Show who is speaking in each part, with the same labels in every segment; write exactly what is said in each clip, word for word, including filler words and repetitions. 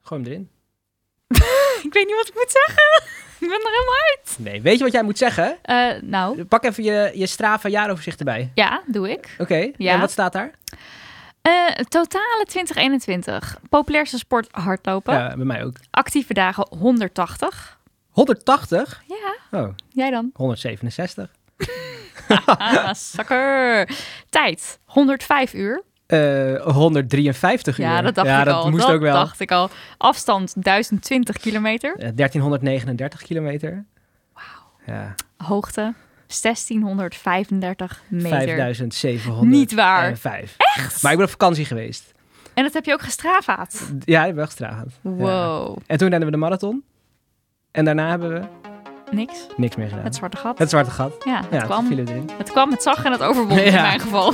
Speaker 1: Gooi hem erin.
Speaker 2: Ik weet niet wat ik moet zeggen. Ik ben er helemaal uit.
Speaker 1: Nee, weet je wat jij moet zeggen?
Speaker 2: Uh, nou.
Speaker 1: Pak even je, je Strava jaaroverzicht erbij.
Speaker 2: Ja, doe ik.
Speaker 1: Oké, okay.
Speaker 2: Ja.
Speaker 1: En wat staat daar?
Speaker 2: Uh, totale twintig eenentwintig. Populairste sport hardlopen.
Speaker 1: Ja, bij mij ook.
Speaker 2: Actieve dagen honderdtachtig.
Speaker 1: honderdtachtig?
Speaker 2: Ja.
Speaker 1: Oh.
Speaker 2: Jij dan?
Speaker 1: honderdzevenenzestig.
Speaker 2: Ah, zakker. Tijd, honderdvijf uur.
Speaker 1: Uh, honderdrieënvijftig uur.
Speaker 2: Ja, dat dacht
Speaker 1: ja,
Speaker 2: ik
Speaker 1: dat
Speaker 2: al.
Speaker 1: Moest
Speaker 2: dat
Speaker 1: ook wel.
Speaker 2: dacht ik al. Afstand duizend twintig kilometer.
Speaker 1: Uh, dertienhonderdnegenendertig kilometer.
Speaker 2: Wauw.
Speaker 1: Ja.
Speaker 2: Hoogte zestienhonderdvijfendertig meter.
Speaker 1: vijfduizend zevenhonderd.
Speaker 2: Niet waar.
Speaker 1: Vijf.
Speaker 2: Echt?
Speaker 1: Maar ik ben op vakantie geweest.
Speaker 2: En dat heb je ook gestravaat?
Speaker 1: Ja, ik heb wel gestravaat.
Speaker 2: Wow.
Speaker 1: Ja. En toen renden we de marathon. En daarna hebben we...
Speaker 2: Niks.
Speaker 1: Niks meer gedaan.
Speaker 2: Het zwarte gat.
Speaker 1: Het zwarte gat.
Speaker 2: Ja, het
Speaker 1: ja,
Speaker 2: kwam.
Speaker 1: Het, erin.
Speaker 2: het kwam, het zag en het overwon ja. in mijn geval.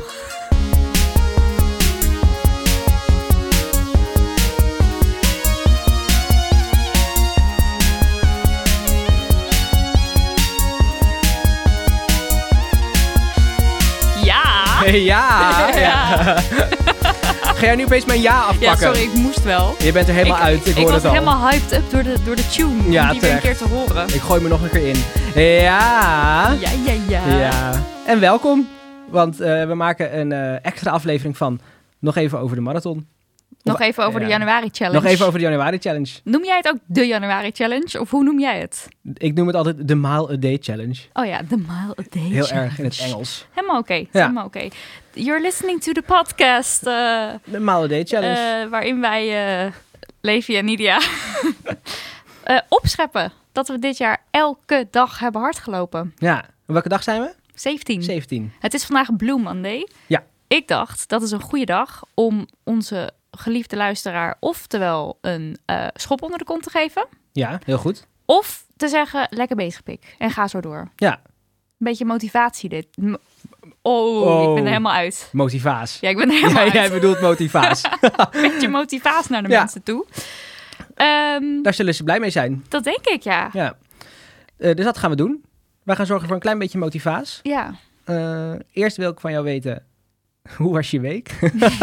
Speaker 2: Ja.
Speaker 1: Ja. ja. Ga jij nu opeens mijn ja afpakken?
Speaker 2: Ja, sorry, ik moest wel.
Speaker 1: Je bent er helemaal
Speaker 2: ik,
Speaker 1: uit, ik,
Speaker 2: ik
Speaker 1: hoor het al.
Speaker 2: Ik was helemaal hyped up door de, door de tune, ja, om die terecht. weer een keer te horen.
Speaker 1: Ik gooi me nog een keer in. Ja.
Speaker 2: Ja, ja, ja.
Speaker 1: ja. En welkom, want uh, we maken een uh, extra aflevering van Nog even over de marathon.
Speaker 2: Nog
Speaker 1: of,
Speaker 2: even over
Speaker 1: ja.
Speaker 2: de Januari Challenge.
Speaker 1: Nog even over de Januari Challenge.
Speaker 2: Noem jij het ook de Januari Challenge, of hoe noem jij het?
Speaker 1: Ik noem het altijd de Mile a Day Challenge.
Speaker 2: Oh ja, de Mile a Day
Speaker 1: Heel
Speaker 2: Challenge.
Speaker 1: erg in het Engels.
Speaker 2: Helemaal oké, okay.
Speaker 1: ja.
Speaker 2: helemaal oké. Okay. You're listening to the podcast. Uh,
Speaker 1: de Mile a Day Challenge.
Speaker 2: Uh, waarin wij, uh, Levi en Nidia, uh, opscheppen dat we dit jaar elke dag hebben hardgelopen.
Speaker 1: Ja, welke dag zijn we?
Speaker 2: zeventien.
Speaker 1: zeventien.
Speaker 2: Het is vandaag Blue Monday.
Speaker 1: Ja.
Speaker 2: Ik dacht, dat is een goede dag om onze geliefde luisteraar oftewel een uh, schop onder de kont te geven.
Speaker 1: Ja, heel goed.
Speaker 2: Of te zeggen, lekker bezig pik. En ga zo door.
Speaker 1: Ja.
Speaker 2: Een beetje motivatie dit. M- oh, oh, ik ben er helemaal uit.
Speaker 1: Motivaas.
Speaker 2: Ja, ik ben er helemaal
Speaker 1: ja,
Speaker 2: uit.
Speaker 1: Jij bedoelt motivaas.
Speaker 2: Een beetje motivaas naar de ja. mensen toe. Um,
Speaker 1: Daar zullen ze blij mee zijn.
Speaker 2: Dat denk ik, ja.
Speaker 1: ja. Uh, dus dat gaan we doen. Wij gaan zorgen voor een klein beetje motivaas.
Speaker 2: Ja.
Speaker 1: Uh, eerst wil ik van jou weten, hoe was je week?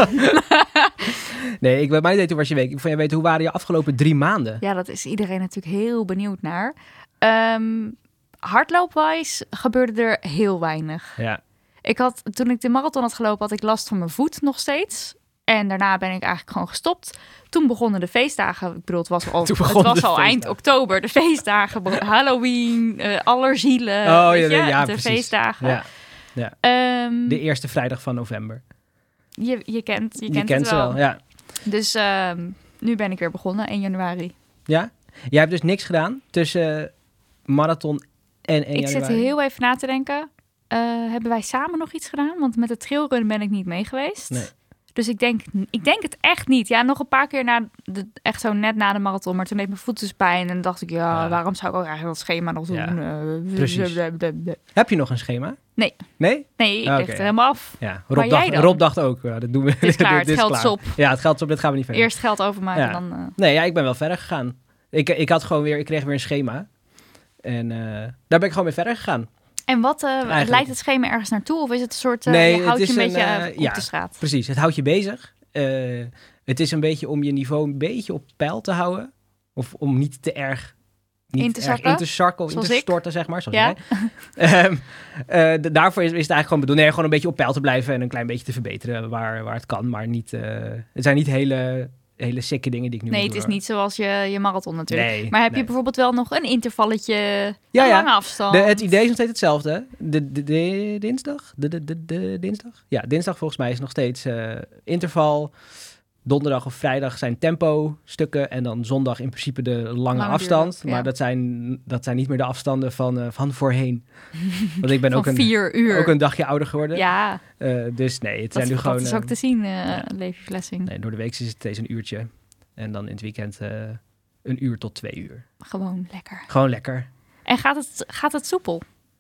Speaker 1: nee, ik wil mij niet weten hoe was je week. Ik wil van jou weten, hoe waren je afgelopen drie maanden?
Speaker 2: Ja, dat is iedereen natuurlijk heel benieuwd naar. Um, hardloopwijs gebeurde er heel weinig.
Speaker 1: Ja.
Speaker 2: Ik had, toen ik de marathon had gelopen, had ik last van mijn voet nog steeds. En daarna ben ik eigenlijk gewoon gestopt. Toen begonnen de feestdagen. Ik bedoel, het was al, het was al eind oktober. De feestdagen, Halloween, uh, allerzielen.
Speaker 1: Oh,
Speaker 2: weet
Speaker 1: ja,
Speaker 2: je?
Speaker 1: ja,
Speaker 2: de
Speaker 1: precies.
Speaker 2: feestdagen.
Speaker 1: Ja. Ja.
Speaker 2: Um,
Speaker 1: de eerste vrijdag van november.
Speaker 2: Je, je kent, je
Speaker 1: je
Speaker 2: kent,
Speaker 1: kent
Speaker 2: het
Speaker 1: ze
Speaker 2: wel.
Speaker 1: wel, ja.
Speaker 2: Dus um, nu ben ik weer begonnen, één januari.
Speaker 1: Ja? Jij hebt dus niks gedaan tussen marathon en één
Speaker 2: ik
Speaker 1: januari?
Speaker 2: Ik zit heel even na te denken. Uh, hebben wij samen nog iets gedaan? Want met de trailrun ben ik niet mee geweest.
Speaker 1: Nee.
Speaker 2: Dus ik denk, ik denk het echt niet. Ja, nog een paar keer na de, echt zo net na de marathon. Maar toen deed mijn voet dus pijn. En dacht ik, ja, ja. waarom zou ik ook eigenlijk dat schema nog doen?
Speaker 1: Ja.
Speaker 2: Uh,
Speaker 1: Precies. Heb je nog een schema?
Speaker 2: Nee.
Speaker 1: Nee?
Speaker 2: Nee, ik
Speaker 1: ah,
Speaker 2: leg
Speaker 1: okay.
Speaker 2: het helemaal af.
Speaker 1: Ja. Rob, dacht, Rob dacht ook, ja, dat doen we.
Speaker 2: Dit is klaar, het
Speaker 1: dit
Speaker 2: geld
Speaker 1: is
Speaker 2: is
Speaker 1: klaar.
Speaker 2: op.
Speaker 1: Ja, het geld is op, dit gaan we niet verder.
Speaker 2: Eerst geld overmaken,
Speaker 1: ja.
Speaker 2: dan... Uh...
Speaker 1: Nee, ja, ik ben wel verder gegaan. Ik, ik had gewoon weer, ik kreeg weer een schema. En uh, daar ben ik gewoon mee verder gegaan.
Speaker 2: En wat, uh, leidt het schema ergens naartoe? Of is het een soort, uh,
Speaker 1: nee,
Speaker 2: je houdt
Speaker 1: het
Speaker 2: je
Speaker 1: is
Speaker 2: een beetje
Speaker 1: een, uh,
Speaker 2: uh, op
Speaker 1: ja,
Speaker 2: de straat?
Speaker 1: Precies, het houdt je bezig. Uh, het is een beetje om je niveau een beetje op peil te houden. Of om niet te erg... Niet
Speaker 2: in te
Speaker 1: erg
Speaker 2: zakken?
Speaker 1: in te sarken of in te
Speaker 2: ik?
Speaker 1: storten, zeg maar. Zoals
Speaker 2: ja?
Speaker 1: jij. um, uh, d- daarvoor is, is het eigenlijk gewoon bedoeld. Nee, gewoon een beetje op peil te blijven en een klein beetje te verbeteren waar, waar het kan. Maar niet, uh, het zijn niet hele, hele sikke dingen die ik nu
Speaker 2: Nee,
Speaker 1: moet
Speaker 2: het is
Speaker 1: doen.
Speaker 2: niet zoals je, je marathon natuurlijk.
Speaker 1: Nee,
Speaker 2: maar heb
Speaker 1: nee.
Speaker 2: je bijvoorbeeld wel nog een intervalletje,
Speaker 1: ja,
Speaker 2: een
Speaker 1: ja.
Speaker 2: lange afstand?
Speaker 1: De, het idee is nog steeds hetzelfde. De, de, de dinsdag? De, de, de, de dinsdag? Ja, dinsdag volgens mij is nog steeds uh, interval. Donderdag of vrijdag zijn tempo stukken. En dan zondag in principe de lange, lange afstand. Duur, ja. Maar dat zijn, dat zijn niet meer de afstanden van, uh, van voorheen. Want ik ben
Speaker 2: van
Speaker 1: ook, een,
Speaker 2: vier uur.
Speaker 1: ook een dagje ouder geworden.
Speaker 2: Ja.
Speaker 1: Uh, dus nee, het
Speaker 2: dat,
Speaker 1: zijn nu
Speaker 2: dat
Speaker 1: gewoon...
Speaker 2: Dat is ook te zien, uh, ja. Levi Flessing.
Speaker 1: Nee, door de week is het steeds een uurtje. En dan in het weekend uh, een uur tot twee uur.
Speaker 2: Gewoon lekker.
Speaker 1: Gewoon lekker.
Speaker 2: En gaat het, gaat het soepel?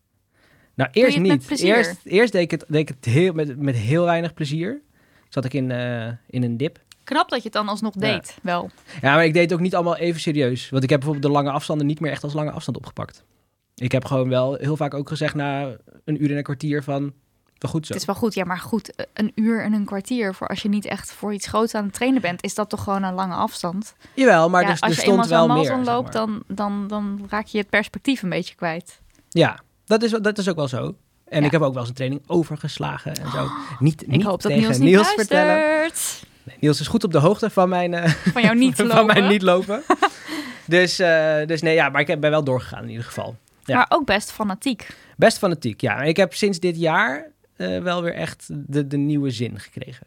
Speaker 1: Nou, eerst niet. Eerst, eerst deed ik het, deed ik het heel, met, met heel weinig plezier. Zat ik in, uh, in een dip.
Speaker 2: Knap dat je het dan alsnog ja. deed, wel.
Speaker 1: Ja, maar ik deed het ook niet allemaal even serieus. Want ik heb bijvoorbeeld de lange afstanden niet meer echt als lange afstand opgepakt. Ik heb gewoon wel heel vaak ook gezegd na een uur en een kwartier van... wel goed zo.
Speaker 2: Het is wel goed, ja, maar goed, een uur en een kwartier voor als je niet echt voor iets groots aan het trainen bent, is dat toch gewoon een lange afstand.
Speaker 1: Jawel, maar
Speaker 2: ja,
Speaker 1: er, er
Speaker 2: als je
Speaker 1: stond wel meer.
Speaker 2: Als je eenmaal zo'n
Speaker 1: loopt,
Speaker 2: zeg maar. dan, dan, dan raak je het perspectief een beetje kwijt.
Speaker 1: Ja, dat is, dat is ook wel zo. En
Speaker 2: ja.
Speaker 1: ik heb ook wel eens een training overgeslagen en zo. Niet,
Speaker 2: ik
Speaker 1: niet
Speaker 2: hoop dat
Speaker 1: tegen
Speaker 2: Niels,
Speaker 1: Niels
Speaker 2: niet
Speaker 1: vertellen. Nee, Niels is goed op de hoogte van mijn, uh,
Speaker 2: van jou niet
Speaker 1: van
Speaker 2: lopen.
Speaker 1: mijn niet lopen. dus, uh, dus nee, ja, maar ik ben wel doorgegaan in ieder geval. Ja.
Speaker 2: Maar ook best fanatiek.
Speaker 1: Best fanatiek, ja. Ik heb sinds dit jaar uh, wel weer echt de, de nieuwe zin gekregen.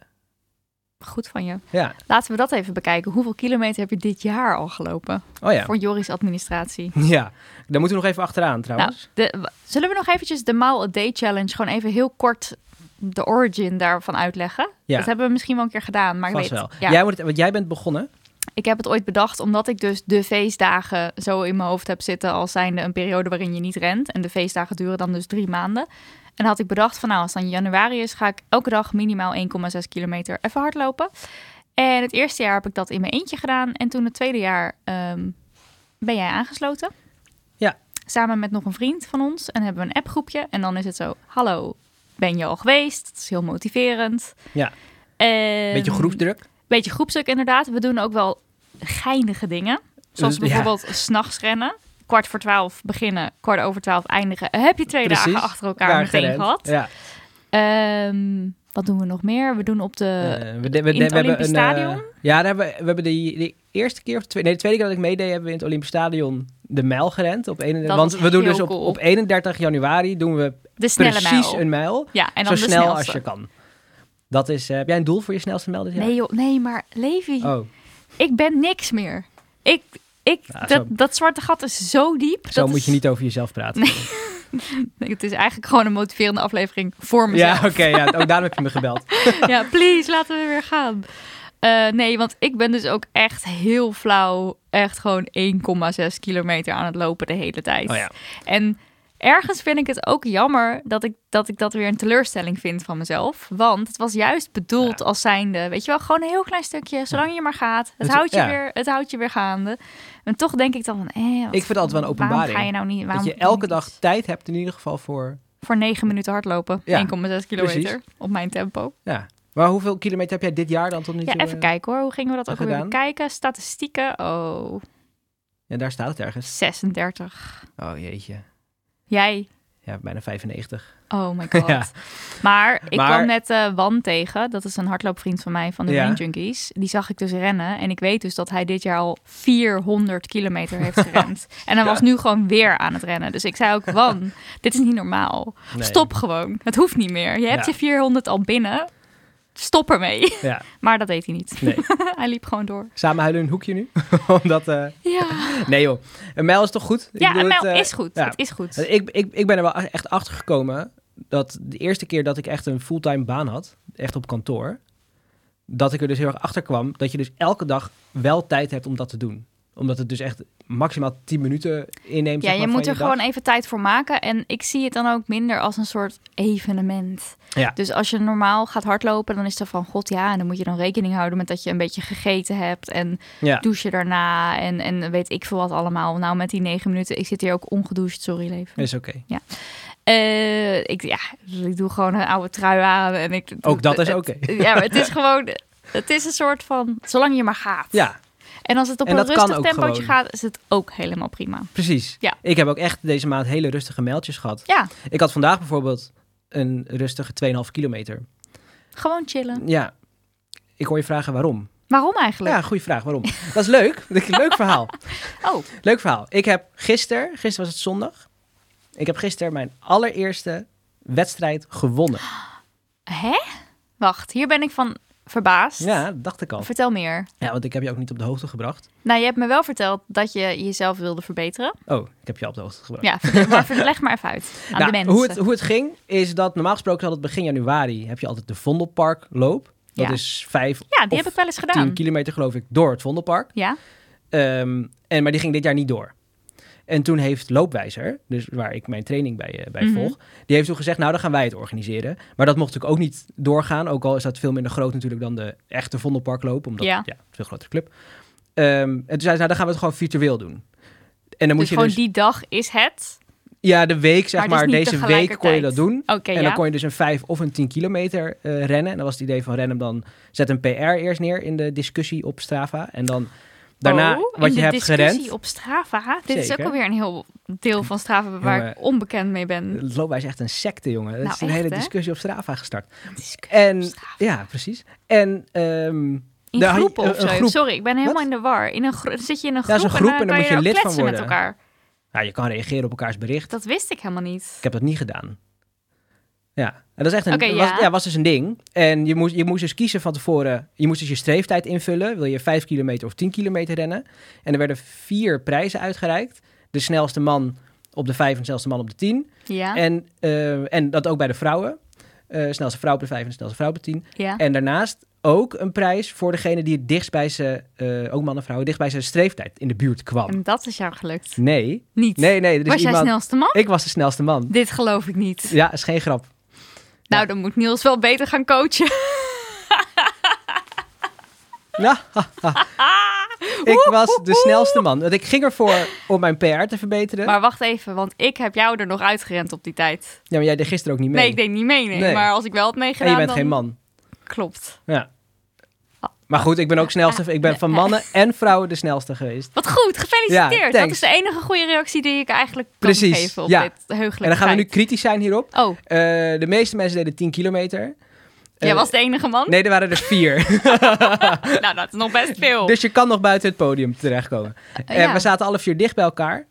Speaker 2: Goed van je.
Speaker 1: Ja.
Speaker 2: Laten we dat even bekijken. Hoeveel kilometer heb je dit jaar al gelopen?
Speaker 1: Oh ja.
Speaker 2: Voor Joris administratie.
Speaker 1: Ja, daar moeten we nog even achteraan trouwens.
Speaker 2: Nou, de, zullen we nog eventjes de Mile a Day Challenge gewoon even heel kort de origin daarvan uitleggen?
Speaker 1: Ja.
Speaker 2: Dat hebben we misschien wel een keer gedaan, maar
Speaker 1: Vast
Speaker 2: ik weet
Speaker 1: wel.
Speaker 2: ja.
Speaker 1: Jij moet het, want jij bent begonnen.
Speaker 2: Ik heb het ooit bedacht omdat ik dus de feestdagen zo in mijn hoofd heb zitten als zijnde een periode waarin je niet rent. En de feestdagen duren dan dus drie maanden. En dan had ik bedacht van nou, als het dan januari is, ga ik elke dag minimaal één komma zes kilometer even hardlopen. En het eerste jaar heb ik dat in mijn eentje gedaan. En toen het tweede jaar um, ben jij aangesloten.
Speaker 1: Ja.
Speaker 2: Samen met nog een vriend van ons. En hebben we een appgroepje. En dan is het zo, hallo, ben je al geweest? Het is heel motiverend.
Speaker 1: Ja.
Speaker 2: En...
Speaker 1: Beetje groepsdruk.
Speaker 2: Beetje groepsdruk inderdaad. We doen ook wel geinige dingen. Zoals bijvoorbeeld ja. 's nachts rennen. Kwart voor twaalf beginnen, kwart over twaalf eindigen. Heb je twee Precies. dagen achter elkaar Daar meteen gerend. gehad. Ja. Um, wat doen we nog meer? We doen op de uh, we de, we de, in het we Olympisch Stadion. Een, uh,
Speaker 1: ja, daar hebben we, we hebben de, de eerste keer, of de tweede, nee, de tweede keer dat ik meedeed, hebben we in het Olympisch Stadion de mijl gerend. Op eenendertig, want we doen dus op, cool. op eenendertig januari doen we de snelle precies mijl. een mijl.
Speaker 2: Ja, en dan
Speaker 1: zo
Speaker 2: de
Speaker 1: snel
Speaker 2: snelste.
Speaker 1: als je kan. Dat is, uh, heb jij een doel voor je snelste mijl dit jaar?
Speaker 2: Nee joh, nee, maar Levi,
Speaker 1: oh.
Speaker 2: ik ben niks meer. Ik... Ik, nou, dat, dat zwarte gat is zo diep.
Speaker 1: Zo
Speaker 2: dat
Speaker 1: moet
Speaker 2: is...
Speaker 1: je niet over jezelf praten.
Speaker 2: Nee. nee, het is eigenlijk gewoon een motiverende aflevering voor mezelf.
Speaker 1: Ja, oké. Okay, ja, ook daarom heb je me gebeld.
Speaker 2: ja, please, laten we weer gaan. Uh, nee, want ik ben dus ook echt heel flauw. Echt gewoon één komma zes kilometer aan het lopen de hele tijd.
Speaker 1: Oh ja.
Speaker 2: En ergens vind ik het ook jammer dat ik, dat ik dat weer een teleurstelling vind van mezelf. Want het was juist bedoeld ja. als zijnde, weet je wel, gewoon een heel klein stukje, zolang je maar gaat. Het, het houdt je, ja. weer, het houdt je weer gaande. En toch denk ik dan van, eh, wat,
Speaker 1: ik vind het altijd wel een openbaring.
Speaker 2: Waarom ga je nou niet?
Speaker 1: Dat je elke dag iets? tijd hebt in ieder geval voor...
Speaker 2: Voor negen minuten hardlopen, ja. één komma zes kilometer Precies. op mijn tempo.
Speaker 1: Ja. Maar hoeveel kilometer heb jij dit jaar dan tot nu toe?
Speaker 2: Ja, even uh, kijken hoor. Hoe gingen we dat ook weer bekijken? Statistieken, oh.
Speaker 1: Ja, daar staat het ergens.
Speaker 2: zesendertig.
Speaker 1: Oh jeetje.
Speaker 2: Jij?
Speaker 1: Ja, bijna vijfennegentig.
Speaker 2: Oh my god. ja. Maar ik maar... kwam net uh, Wan tegen. Dat is een hardloopvriend van mij van de ja. Brain Junkies. Die zag ik dus rennen. En ik weet dus dat hij dit jaar al vierhonderd kilometer heeft gerend. En hij was nu gewoon weer aan het rennen. Dus ik zei ook, Wan, dit is niet normaal. Nee. Stop gewoon. Het hoeft niet meer. Je hebt ja. je vierhonderd al binnen. Stop ermee. Ja. Maar dat deed hij niet. Nee. Hij liep gewoon door.
Speaker 1: Samen huilen in een hoekje nu? Omdat, uh...
Speaker 2: Ja.
Speaker 1: Nee joh, een mijl is toch goed?
Speaker 2: Ja,
Speaker 1: ik
Speaker 2: een mijl
Speaker 1: het, uh...
Speaker 2: is goed. Ja. Het is goed.
Speaker 1: Ik, ik, ik ben er wel echt achter gekomen dat de eerste keer dat ik echt een fulltime baan had, echt op kantoor, dat ik er dus heel erg achter kwam dat je dus elke dag wel tijd hebt om dat te doen. Omdat het dus echt maximaal tien minuten inneemt.
Speaker 2: Ja,
Speaker 1: zeg maar,
Speaker 2: je moet
Speaker 1: je
Speaker 2: er
Speaker 1: dag.
Speaker 2: gewoon even tijd voor maken. En ik zie het dan ook minder als een soort evenement.
Speaker 1: Ja.
Speaker 2: Dus als je normaal gaat hardlopen, dan is er van god ja. En dan moet je dan rekening houden met dat je een beetje gegeten hebt. En ja. douche daarna. En, en weet ik veel wat allemaal. Nou, met die negen minuten. Ik zit hier ook ongedoucht. Sorry, leven.
Speaker 1: Is oké. Okay.
Speaker 2: Ja. Uh, ik, ja, ik doe gewoon een oude trui aan. En ik,
Speaker 1: ook dat is oké.
Speaker 2: Okay. Ja, maar het is gewoon... Het is een soort van... Zolang je maar gaat.
Speaker 1: Ja.
Speaker 2: En als het op
Speaker 1: en
Speaker 2: een rustig tempootje
Speaker 1: gewoon.
Speaker 2: gaat, is het ook helemaal prima.
Speaker 1: Precies. Ja. Ik heb ook echt deze maand hele rustige mijltjes gehad.
Speaker 2: Ja.
Speaker 1: Ik had vandaag bijvoorbeeld een rustige twee komma vijf kilometer.
Speaker 2: Gewoon chillen.
Speaker 1: Ja. Ik hoor je vragen waarom.
Speaker 2: Waarom eigenlijk?
Speaker 1: Ja, goede vraag. Waarom? Dat is leuk. Leuk verhaal.
Speaker 2: Oh.
Speaker 1: Leuk verhaal. Ik heb gisteren, gisteren was het zondag. Ik heb gisteren mijn allereerste wedstrijd gewonnen.
Speaker 2: Hè? Wacht, hier ben ik van... verbaasd.
Speaker 1: Ja, dat dacht ik al.
Speaker 2: Vertel meer.
Speaker 1: Ja, want ik heb je ook niet op de hoogte gebracht.
Speaker 2: Nou, je hebt me wel verteld dat je jezelf wilde verbeteren.
Speaker 1: Oh, ik heb je op de hoogte gebracht.
Speaker 2: Ja, vertel, maar leg maar even uit aan
Speaker 1: nou,
Speaker 2: de mensen.
Speaker 1: Hoe het, hoe het ging, is dat normaal gesproken altijd begin januari heb je altijd de Vondelparkloop. Dat ja. is vijf
Speaker 2: ja, die heb ik wel eens gedaan.
Speaker 1: tien kilometer geloof ik door het Vondelpark.
Speaker 2: Ja.
Speaker 1: Um, en, maar die ging dit jaar niet door. En toen heeft Loopwijzer, dus waar ik mijn training bij, uh, bij mm-hmm. volg, die heeft toen gezegd, nou dan gaan wij het organiseren. Maar dat mocht natuurlijk ook niet doorgaan, ook al is dat veel minder groot natuurlijk dan de echte Vondelparkloop, omdat ja, ja een veel grotere club. Um, en toen zei ze, nou dan gaan we het gewoon virtueel doen. En dan moet
Speaker 2: dus
Speaker 1: je
Speaker 2: gewoon
Speaker 1: dus...
Speaker 2: die dag is het?
Speaker 1: Ja, de week, zeg maar.
Speaker 2: maar dus
Speaker 1: deze week kon je dat doen.
Speaker 2: Okay,
Speaker 1: en
Speaker 2: ja.
Speaker 1: dan kon je dus een vijf of een tien kilometer uh, rennen. En dan was het idee van rennen dan zet een P R eerst neer in de discussie op Strava. En dan daarna
Speaker 2: oh,
Speaker 1: wat je hebt gerend.
Speaker 2: discussie op Strava? Dit
Speaker 1: Zeker.
Speaker 2: is ook alweer een heel deel van Strava waar jongen, ik onbekend mee ben.
Speaker 1: Het loopwijs is echt een secte, jongen. Het
Speaker 2: nou,
Speaker 1: is een
Speaker 2: echt,
Speaker 1: hele
Speaker 2: hè?
Speaker 1: discussie op Strava gestart.
Speaker 2: Discussie
Speaker 1: en
Speaker 2: op Strava.
Speaker 1: Ja, precies. En um,
Speaker 2: in
Speaker 1: de,
Speaker 2: groepen
Speaker 1: een,
Speaker 2: of zo.
Speaker 1: Groep.
Speaker 2: Sorry, ik ben helemaal
Speaker 1: Wat?
Speaker 2: in de war. In een gro- zit je in een groep,
Speaker 1: ja, een groep en dan,
Speaker 2: en dan
Speaker 1: moet je,
Speaker 2: je
Speaker 1: lid van worden
Speaker 2: met elkaar.
Speaker 1: Ja, je kan reageren op elkaars bericht.
Speaker 2: Dat wist ik helemaal niet.
Speaker 1: Ik heb dat niet gedaan. Ja, en dat is echt een,
Speaker 2: okay,
Speaker 1: was,
Speaker 2: ja.
Speaker 1: ja, was dus een ding. En je moest, je moest dus kiezen van tevoren. Je moest dus je streeftijd invullen. Wil je vijf kilometer of tien kilometer rennen? En er werden vier prijzen uitgereikt. De snelste man op de vijf en de snelste man op de tien.
Speaker 2: Ja.
Speaker 1: En, uh, en dat ook bij de vrouwen. Uh, snelste vrouw op de vijf en de snelste vrouw op de tien.
Speaker 2: Ja.
Speaker 1: En daarnaast ook een prijs voor degene die het dichtst bij zijn, uh, ook mannen en vrouwen, dicht bij zijn streeftijd in de buurt kwam.
Speaker 2: En dat is jou gelukt?
Speaker 1: Nee.
Speaker 2: Niet?
Speaker 1: Nee, nee. Er is
Speaker 2: was jij
Speaker 1: iemand...
Speaker 2: snelste man?
Speaker 1: Ik was de snelste man.
Speaker 2: Dit geloof ik niet.
Speaker 1: Ja, is geen grap.
Speaker 2: Nou,
Speaker 1: ja.
Speaker 2: dan moet Niels wel beter gaan coachen.
Speaker 1: Ja, ik was de snelste man. Want ik ging ervoor om mijn P R te verbeteren.
Speaker 2: Maar wacht even, want ik heb jou er nog uitgerend op die tijd.
Speaker 1: Ja, maar jij deed gisteren ook niet mee.
Speaker 2: Nee, ik deed niet mee, nee. nee. Maar als ik wel had meegedaan,
Speaker 1: en je bent
Speaker 2: dan...
Speaker 1: geen man.
Speaker 2: Klopt.
Speaker 1: Ja. Maar goed, ik ben ook snelste. Ik ben van mannen en vrouwen de snelste geweest.
Speaker 2: Wat goed, gefeliciteerd.
Speaker 1: Ja,
Speaker 2: dat is de enige goede reactie die ik eigenlijk kan
Speaker 1: Precies,
Speaker 2: geven op
Speaker 1: ja.
Speaker 2: dit heugelijke
Speaker 1: En dan gaan
Speaker 2: feit.
Speaker 1: we nu kritisch zijn hierop.
Speaker 2: Oh.
Speaker 1: Uh, de meeste mensen deden tien kilometer.
Speaker 2: Jij
Speaker 1: uh,
Speaker 2: was de enige man?
Speaker 1: Nee, er waren er vier.
Speaker 2: Nou, dat is nog best veel.
Speaker 1: Dus je kan nog buiten het podium terechtkomen.
Speaker 2: Uh,
Speaker 1: en
Speaker 2: ja.
Speaker 1: we zaten alle vier dicht bij elkaar.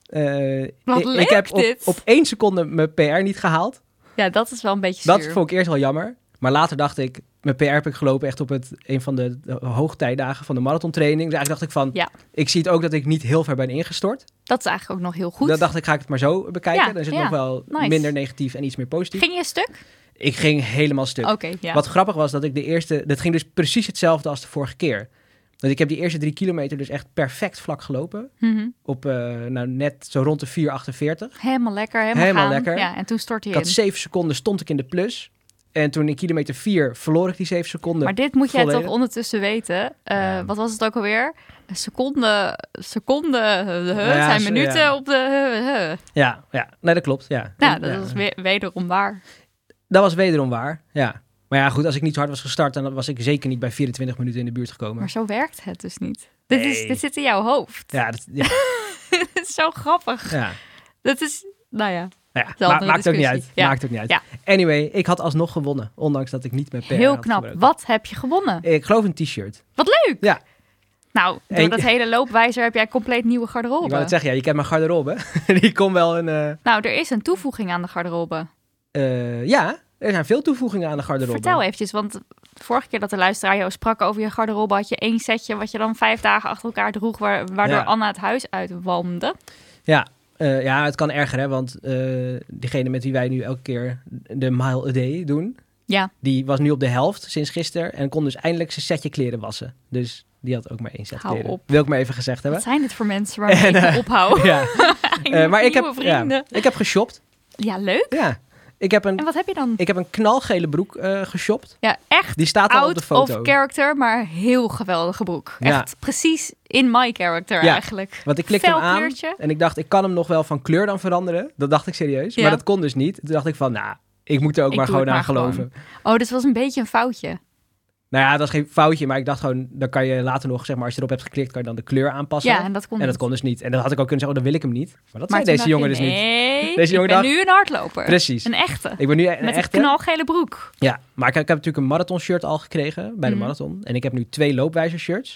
Speaker 1: Uh,
Speaker 2: Wat
Speaker 1: ik,
Speaker 2: leuk
Speaker 1: ik heb op,
Speaker 2: dit.
Speaker 1: op één seconde mijn P R niet gehaald.
Speaker 2: Ja, dat is wel een beetje zuur.
Speaker 1: Dat vond ik eerst wel jammer. Maar later dacht ik, mijn P R heb ik gelopen echt op het, een van de, de hoogtijdagen van de marathontraining. Dus eigenlijk dacht ik van,
Speaker 2: ja.
Speaker 1: ik zie het ook dat ik niet heel ver ben ingestort.
Speaker 2: Dat is eigenlijk ook nog heel goed.
Speaker 1: Dan dacht ik, ga ik het maar zo bekijken.
Speaker 2: Ja,
Speaker 1: Dan is het
Speaker 2: ja.
Speaker 1: nog wel
Speaker 2: nice.
Speaker 1: minder negatief en iets meer positief.
Speaker 2: Ging je stuk?
Speaker 1: Ik ging helemaal stuk.
Speaker 2: Oké, okay, ja.
Speaker 1: Wat grappig was, dat ik de eerste... Dat ging dus precies hetzelfde als de vorige keer. Dat ik heb die eerste drie kilometer dus echt perfect vlak gelopen.
Speaker 2: Mm-hmm.
Speaker 1: Op uh, nou, net zo rond de vier achtenveertig.
Speaker 2: Helemaal lekker, helemaal,
Speaker 1: helemaal
Speaker 2: gaan.
Speaker 1: lekker.
Speaker 2: Ja, en toen stortte je
Speaker 1: ik
Speaker 2: in.
Speaker 1: had zeven seconden, stond ik in de plus. En toen in kilometer vier verloor ik die zeven seconden.
Speaker 2: Maar dit moet jij
Speaker 1: volledig.
Speaker 2: toch ondertussen weten. Uh, ja. Wat was het ook alweer? Een seconde, seconde, uh, ja, zijn minuten ja. op de... Uh, uh.
Speaker 1: Ja, ja, nee, dat klopt. Ja,
Speaker 2: ja dat ja. was we- wederom waar.
Speaker 1: Dat was wederom waar, ja. Maar ja, goed, als ik niet zo hard was gestart, dan was ik zeker niet bij vierentwintig minuten in de buurt gekomen.
Speaker 2: Maar zo werkt het dus niet.
Speaker 1: Nee.
Speaker 2: Dit, is, dit zit in jouw hoofd.
Speaker 1: Ja, dat, ja.
Speaker 2: Het is zo grappig.
Speaker 1: Ja.
Speaker 2: Dat is, nou ja.
Speaker 1: Ja, ma- maakt ook niet uit. Ja. Maakt ook niet uit.
Speaker 2: Ja.
Speaker 1: Anyway, ik had alsnog gewonnen, ondanks dat ik niet mijn P R
Speaker 2: Heel
Speaker 1: had
Speaker 2: knap.
Speaker 1: gebroken.
Speaker 2: Wat heb je gewonnen?
Speaker 1: Ik geloof een t-shirt.
Speaker 2: Wat leuk.
Speaker 1: Ja.
Speaker 2: Nou, door
Speaker 1: en,
Speaker 2: dat hele loopwijzer heb jij compleet nieuwe garderobe.
Speaker 1: Ik wou het zeggen, ja, je kent mijn garderobe. Die kon wel een... Uh...
Speaker 2: Nou, er is een toevoeging aan de garderobe.
Speaker 1: Uh, ja, er zijn veel toevoegingen aan de garderobe.
Speaker 2: Vertel eventjes, want de vorige keer dat de luisteraar jou sprak over je garderobe, had je één setje wat je dan vijf dagen achter elkaar droeg, waardoor ja. Anna het huis uitwalmde.
Speaker 1: Ja. Uh, ja, het kan erger, hè, want uh, diegene met wie wij nu elke keer de mile a day doen,
Speaker 2: ja.
Speaker 1: die was nu op de helft sinds gisteren en kon dus eindelijk zijn setje kleren wassen. Dus die had ook maar één set
Speaker 2: Hou
Speaker 1: kleren.
Speaker 2: Op.
Speaker 1: Wil ik maar even gezegd hebben.
Speaker 2: Wat zijn dit voor mensen waarmee en, uh, ik ophoud?
Speaker 1: Ja. uh, maar ik heb,
Speaker 2: vrienden.
Speaker 1: Ja, ik heb geshopt.
Speaker 2: Ja, leuk.
Speaker 1: Ja. Ik heb een,
Speaker 2: en wat heb je dan?
Speaker 1: Ik heb een knalgele broek uh, geshopt.
Speaker 2: Ja, echt.
Speaker 1: Die staat al op de foto.
Speaker 2: Out of character, maar heel geweldige broek. Ja. Echt precies in my character ja. eigenlijk.
Speaker 1: Want ik klikte hem aan en ik dacht, ik kan hem nog wel van kleur dan veranderen. Dat dacht ik serieus. Ja. Maar dat kon dus niet. Toen dacht ik van, nou, ik moet er ook
Speaker 2: ik
Speaker 1: maar gewoon
Speaker 2: maar
Speaker 1: aan
Speaker 2: gewoon.
Speaker 1: geloven.
Speaker 2: Oh, dit was een beetje een foutje.
Speaker 1: Nou ja, dat was geen foutje, maar ik dacht gewoon, dan kan je later nog, zeg maar, als je erop hebt geklikt, kan je dan de kleur aanpassen.
Speaker 2: Ja, en dat kon
Speaker 1: En dat kon dus niet. En dan had ik ook kunnen zeggen, oh, dan wil ik hem niet. Maar dat
Speaker 2: maar
Speaker 1: zei deze jongen
Speaker 2: je,
Speaker 1: dus niet.
Speaker 2: Nee,
Speaker 1: deze jongen
Speaker 2: ik ben
Speaker 1: dacht,
Speaker 2: nu een hardloper.
Speaker 1: Precies.
Speaker 2: Een echte.
Speaker 1: Ik ben nu een
Speaker 2: Met
Speaker 1: echte.
Speaker 2: een knalgele broek.
Speaker 1: Ja, maar ik, ik heb natuurlijk een marathon shirt al gekregen bij de mm. marathon. En ik heb nu twee loopwijzer shirts.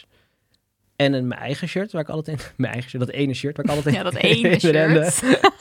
Speaker 1: En een mijn eigen shirt, waar ik altijd in... Mijn eigen shirt, dat ene shirt waar ik altijd in...
Speaker 2: Ja, dat ene shirt.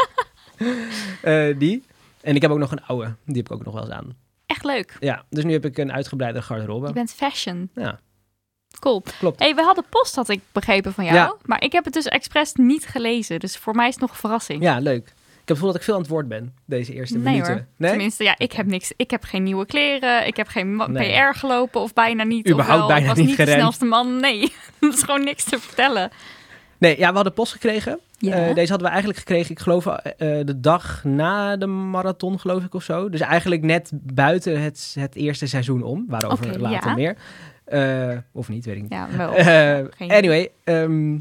Speaker 1: uh, die. En ik heb ook nog een oude. Die heb ik ook nog wel eens aan.
Speaker 2: Echt leuk.
Speaker 1: Ja, dus nu heb ik een uitgebreide garderobe.
Speaker 2: Je bent fashion.
Speaker 1: Ja.
Speaker 2: Cool.
Speaker 1: Klopt.
Speaker 2: Hey, we hadden post, had ik begrepen van jou.
Speaker 1: Ja.
Speaker 2: Maar ik heb het dus expres niet gelezen. Dus voor mij is het nog een verrassing.
Speaker 1: Ja, leuk. Ik heb het gevoel dat ik veel aan het woord ben, deze eerste
Speaker 2: nee,
Speaker 1: minuten.
Speaker 2: Hoor.
Speaker 1: Nee?
Speaker 2: Tenminste, ja, ik heb niks. Ik heb geen nieuwe kleren. Ik heb geen nee. P R gelopen of bijna niet.
Speaker 1: Überhaupt
Speaker 2: ofwel,
Speaker 1: bijna
Speaker 2: was
Speaker 1: niet
Speaker 2: niet
Speaker 1: gerend.
Speaker 2: de snelste man. Nee, dat is gewoon niks te vertellen.
Speaker 1: Nee, ja, we hadden post gekregen.
Speaker 2: Ja.
Speaker 1: Uh, deze hadden we eigenlijk gekregen, ik geloof, uh, de dag na de marathon, geloof ik, of zo. Dus eigenlijk net buiten het, het eerste seizoen om, waarover
Speaker 2: okay,
Speaker 1: later
Speaker 2: ja.
Speaker 1: meer. Uh, of niet, weet ik niet.
Speaker 2: Ja, wel.
Speaker 1: Uh, anyway, um,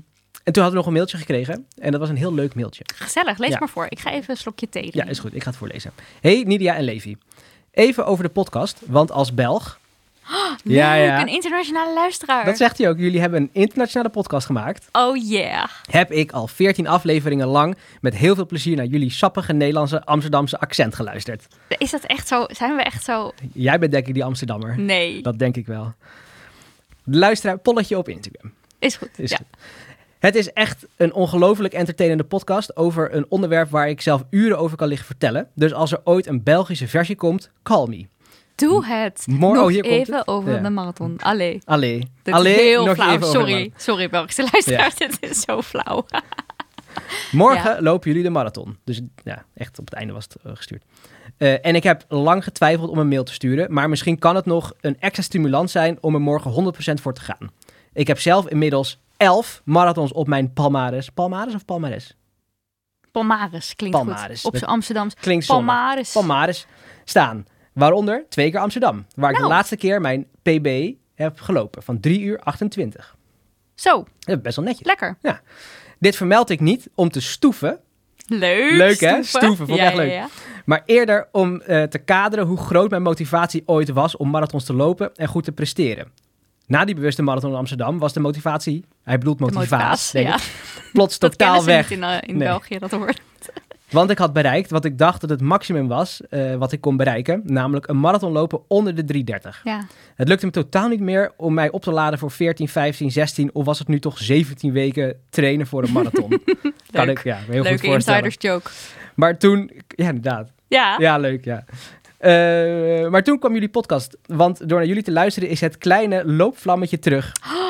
Speaker 1: En toen hadden we nog een mailtje gekregen. En dat was een heel leuk mailtje.
Speaker 2: Gezellig, lees
Speaker 1: Ja.
Speaker 2: maar voor. Ik ga even een slokje thee
Speaker 1: Ja, is goed. Ik ga het voorlezen. Hey Nidia en Levi. Even over de podcast, want als Belg...
Speaker 2: Oh, leuk, ja, ja. Een internationale luisteraar.
Speaker 1: Dat zegt hij ook. Jullie hebben een internationale podcast gemaakt.
Speaker 2: Oh yeah.
Speaker 1: Heb ik al veertien afleveringen lang met heel veel plezier naar jullie sappige Nederlandse Amsterdamse accent geluisterd.
Speaker 2: Is dat echt zo? Zijn we echt zo?
Speaker 1: Jij bent denk ik die Amsterdammer.
Speaker 2: Nee.
Speaker 1: Dat denk ik wel. Luisteraar, polletje op Instagram.
Speaker 2: Is goed.
Speaker 1: Is
Speaker 2: ja.
Speaker 1: goed. Het is echt een ongelooflijk entertainende podcast over een onderwerp waar ik zelf uren over kan liggen vertellen. Dus als er ooit een Belgische versie komt, call me.
Speaker 2: Doe het.
Speaker 1: Mor-
Speaker 2: nog
Speaker 1: oh, hier
Speaker 2: even
Speaker 1: komt het.
Speaker 2: over
Speaker 1: Ja.
Speaker 2: de marathon. Allee.
Speaker 1: Allee.
Speaker 2: Dit
Speaker 1: Allee,
Speaker 2: is heel
Speaker 1: nog
Speaker 2: flauw.
Speaker 1: even over de
Speaker 2: Sorry. Sorry, Belgische luisteraars. Dit is zo flauw.
Speaker 1: Morgen
Speaker 2: Ja.
Speaker 1: lopen jullie de marathon. Dus ja, echt op het einde was het uh, gestuurd. Uh, en ik heb lang getwijfeld om een mail te sturen. Maar misschien kan het nog een extra stimulans zijn om er morgen honderd procent voor te gaan. Ik heb zelf inmiddels elf marathons op mijn palmares. Palmares of palmares?
Speaker 2: Palmares klinkt
Speaker 1: Palmares.
Speaker 2: goed. Op zijn Amsterdams.
Speaker 1: Klinkt zonnig.
Speaker 2: Palmares.
Speaker 1: Palmares staan. Waaronder twee keer Amsterdam. Waar ik
Speaker 2: Nou.
Speaker 1: de laatste keer mijn P B heb gelopen. Van drie uur achtentwintig.
Speaker 2: Zo,
Speaker 1: Dat is best wel netjes.
Speaker 2: lekker.
Speaker 1: Dit vermeld ik niet om te stoeven.
Speaker 2: Leuk.
Speaker 1: Leuk, hè?
Speaker 2: Stoeven.
Speaker 1: Stoeven, vond ik
Speaker 2: ja,
Speaker 1: echt leuk.
Speaker 2: Ja, ja.
Speaker 1: Maar eerder om uh, te kaderen hoe groot mijn motivatie ooit was om marathons te lopen en goed te presteren. Na die bewuste marathon in Amsterdam was de motivatie, hij bedoelt motivatie, denk
Speaker 2: ja.
Speaker 1: ik, plots
Speaker 2: Dat
Speaker 1: totaal
Speaker 2: kennen
Speaker 1: weg.
Speaker 2: ze niet in, uh, in
Speaker 1: Nee.
Speaker 2: België, dat hoort.
Speaker 1: Want ik had bereikt wat ik dacht dat het maximum was, uh, wat ik kon bereiken. Namelijk een marathon lopen onder de drie dertig.
Speaker 2: Ja.
Speaker 1: Het lukte me totaal niet meer om mij op te laden voor veertien, vijftien, zestien... of was het nu toch zeventien weken trainen voor een marathon. Kan ik ja, me heel goed
Speaker 2: Leuke
Speaker 1: voorstellen.
Speaker 2: insiders joke.
Speaker 1: Maar toen, ja inderdaad.
Speaker 2: Ja.
Speaker 1: Ja, leuk, ja. Uh, maar toen kwam jullie podcast. Want door naar jullie te luisteren is het kleine loopvlammetje terug.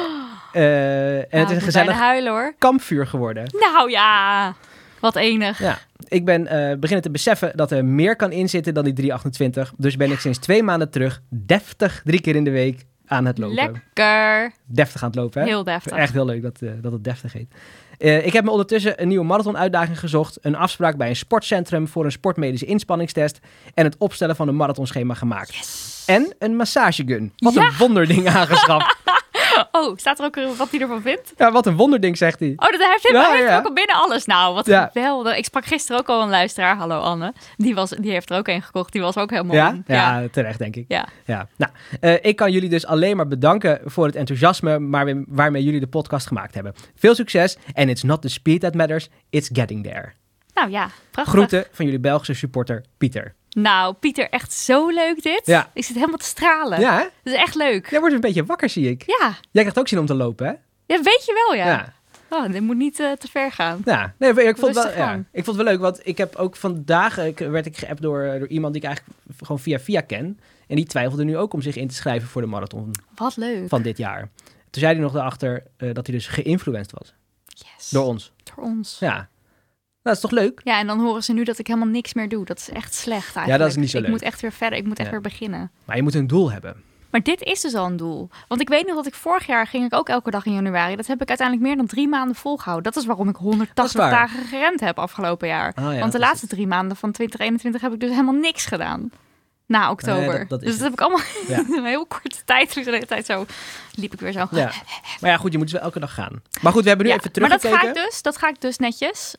Speaker 1: Uh, en
Speaker 2: Nou,
Speaker 1: het is een
Speaker 2: ik moet
Speaker 1: gezellig
Speaker 2: bijna huilen, hoor.
Speaker 1: kampvuur geworden.
Speaker 2: Nou ja, wat enig.
Speaker 1: Ja, ik ben uh, beginnen te beseffen dat er meer kan inzitten dan die drie achtentwintig. Dus ben ik sinds twee maanden terug deftig drie keer in de week aan het lopen.
Speaker 2: Lekker.
Speaker 1: Deftig aan het lopen, hè?
Speaker 2: Heel deftig.
Speaker 1: Echt heel leuk dat, uh, dat het deftig heet. Uh, ik heb me ondertussen een nieuwe marathon-uitdaging gezocht. Een afspraak bij een sportcentrum voor een sportmedische inspanningstest. En het opstellen van een marathonschema gemaakt.
Speaker 2: Yes.
Speaker 1: En een massagegun. Wat
Speaker 2: Ja.
Speaker 1: een wonderding aangeschaft.
Speaker 2: Oh, staat er ook wat hij ervan vindt?
Speaker 1: Ja, wat een wonderding, zegt hij.
Speaker 2: Oh, dat heeft hij
Speaker 1: Ja,
Speaker 2: heeft
Speaker 1: ja.
Speaker 2: ook al binnen alles. Nou, wat
Speaker 1: Ja.
Speaker 2: geweldig. Ik sprak gisteren ook al een luisteraar. Hallo Anne. Die, was, die heeft er ook een gekocht. Die was ook helemaal...
Speaker 1: Ja?
Speaker 2: in.
Speaker 1: Ja, terecht, denk ik.
Speaker 2: Ja.
Speaker 1: Ja. Nou, uh, ik kan jullie dus alleen maar bedanken voor het enthousiasme maar we- waarmee jullie de podcast gemaakt hebben. Veel succes. And it's not the speed that matters, it's getting there.
Speaker 2: Nou ja, prachtig.
Speaker 1: Groeten van jullie Belgische supporter Pieter.
Speaker 2: Nou, Pieter, echt zo leuk dit.
Speaker 1: Ja.
Speaker 2: Ik zit helemaal te stralen.
Speaker 1: Ja, hè?
Speaker 2: Dat is echt leuk.
Speaker 1: Jij wordt een beetje wakker, zie ik.
Speaker 2: Ja,
Speaker 1: Jij krijgt ook zin om te lopen, hè?
Speaker 2: ja weet je wel, ja.
Speaker 1: Ja.
Speaker 2: Oh, dit moet niet uh, te ver gaan.
Speaker 1: Ja, nee, ik vond, het wel,
Speaker 2: Rustig
Speaker 1: ja,
Speaker 2: aan.
Speaker 1: ik vond het wel leuk, want ik heb ook vandaag ik, werd ik geappt door, door iemand die ik eigenlijk gewoon via via ken. En die twijfelde nu ook om zich in te schrijven voor de marathon
Speaker 2: Wat leuk.
Speaker 1: van dit jaar. Toen zei hij nog daarachter uh, dat hij dus geïnfluenced was.
Speaker 2: Yes.
Speaker 1: Door ons.
Speaker 2: Door ons.
Speaker 1: Ja. Nou, dat is toch leuk?
Speaker 2: Ja, en dan horen ze nu dat ik helemaal niks meer doe. Dat is echt slecht eigenlijk.
Speaker 1: Ja, dat is niet zo
Speaker 2: ik
Speaker 1: leuk.
Speaker 2: moet echt weer verder. Ik moet echt
Speaker 1: Ja.
Speaker 2: weer beginnen.
Speaker 1: Maar je moet een doel hebben.
Speaker 2: Maar dit is dus al een doel. Want ik weet nog dat ik vorig jaar ging ik ook elke dag in januari. Dat heb ik uiteindelijk meer dan drie maanden volgehouden. Dat is waarom ik honderdtachtig
Speaker 1: waar.
Speaker 2: dagen gerend heb afgelopen jaar.
Speaker 1: Ah, ja,
Speaker 2: Want
Speaker 1: dat
Speaker 2: de
Speaker 1: is
Speaker 2: laatste drie maanden van twintig eenentwintig heb ik dus helemaal niks gedaan. Na oktober.
Speaker 1: Nee, dat- dat is
Speaker 2: dus dat
Speaker 1: het.
Speaker 2: heb ik allemaal
Speaker 1: Ja.
Speaker 2: in een heel korte tijd. Dus de hele tijd zo liep ik weer zo.
Speaker 1: Ja. Maar ja, goed, je moet dus wel elke dag gaan. Maar goed, we hebben nu
Speaker 2: Ja,
Speaker 1: even
Speaker 2: maar dat
Speaker 1: teruggekeken.
Speaker 2: ga ik dus. Dat ga ik dus netjes.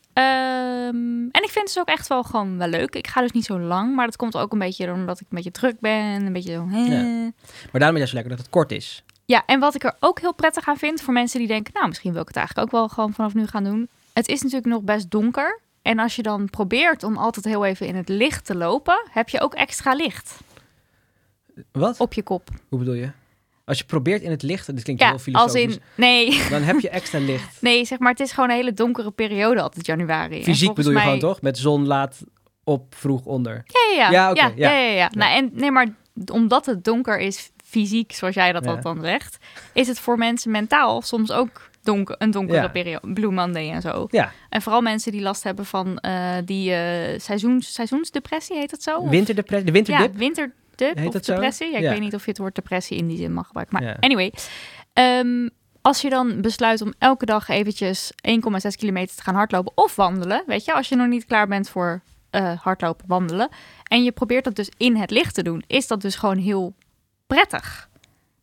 Speaker 2: Ehm, en ik vind het dus ook echt wel gewoon wel leuk. Ik ga dus niet zo lang. Maar dat komt ook een beetje omdat ik een beetje druk ben. Een beetje zo... hè.
Speaker 1: Ja. Maar daarom is het zo lekker dat het kort is.
Speaker 2: Ja, en wat ik er ook heel prettig aan vind voor mensen die denken, nou, misschien wil ik het eigenlijk ook wel gewoon vanaf nu gaan doen. Het is natuurlijk nog best donker. En als je dan probeert om altijd heel even in het licht te lopen, heb je ook extra licht
Speaker 1: Wat?
Speaker 2: op je kop.
Speaker 1: Hoe bedoel je? Als je probeert in het licht, dit klinkt
Speaker 2: Ja,
Speaker 1: heel
Speaker 2: als
Speaker 1: filosofisch,
Speaker 2: in, nee,
Speaker 1: dan heb je extra licht.
Speaker 2: nee, zeg maar, het is gewoon een hele donkere periode altijd, januari. En
Speaker 1: Fysiek
Speaker 2: volgens
Speaker 1: bedoel je
Speaker 2: mij-
Speaker 1: gewoon toch? Met zon laat op, vroeg onder.
Speaker 2: Ja, ja, ja.
Speaker 1: Ja, oké,
Speaker 2: ja,
Speaker 1: ja.
Speaker 2: ja, ja, ja. Nou, en, nee, maar omdat het donker is, fysiek, zoals jij dat
Speaker 1: Ja.
Speaker 2: al dan zegt, is het voor mensen mentaal soms ook donker, een donkere
Speaker 1: Ja.
Speaker 2: periode. Blue Monday en zo.
Speaker 1: Ja,
Speaker 2: En vooral mensen die last hebben van eh, die eh, seizoens, seizoensdepressie, heet dat zo? Of-
Speaker 1: winterdepre- de winterdip.
Speaker 2: Ja, winterdip
Speaker 1: Heet
Speaker 2: of
Speaker 1: dat zo?
Speaker 2: depressie. Ja, ik
Speaker 1: Ja.
Speaker 2: weet niet of je het woord depressie in die zin mag gebruiken. Maar
Speaker 1: Ja.
Speaker 2: anyway, ehm, als je dan besluit om elke dag eventjes één komma zes kilometer te gaan hardlopen of wandelen, weet je, als je nog niet klaar bent voor eh, hardlopen, wandelen, en je probeert dat dus in het licht te doen, is dat dus gewoon heel prettig.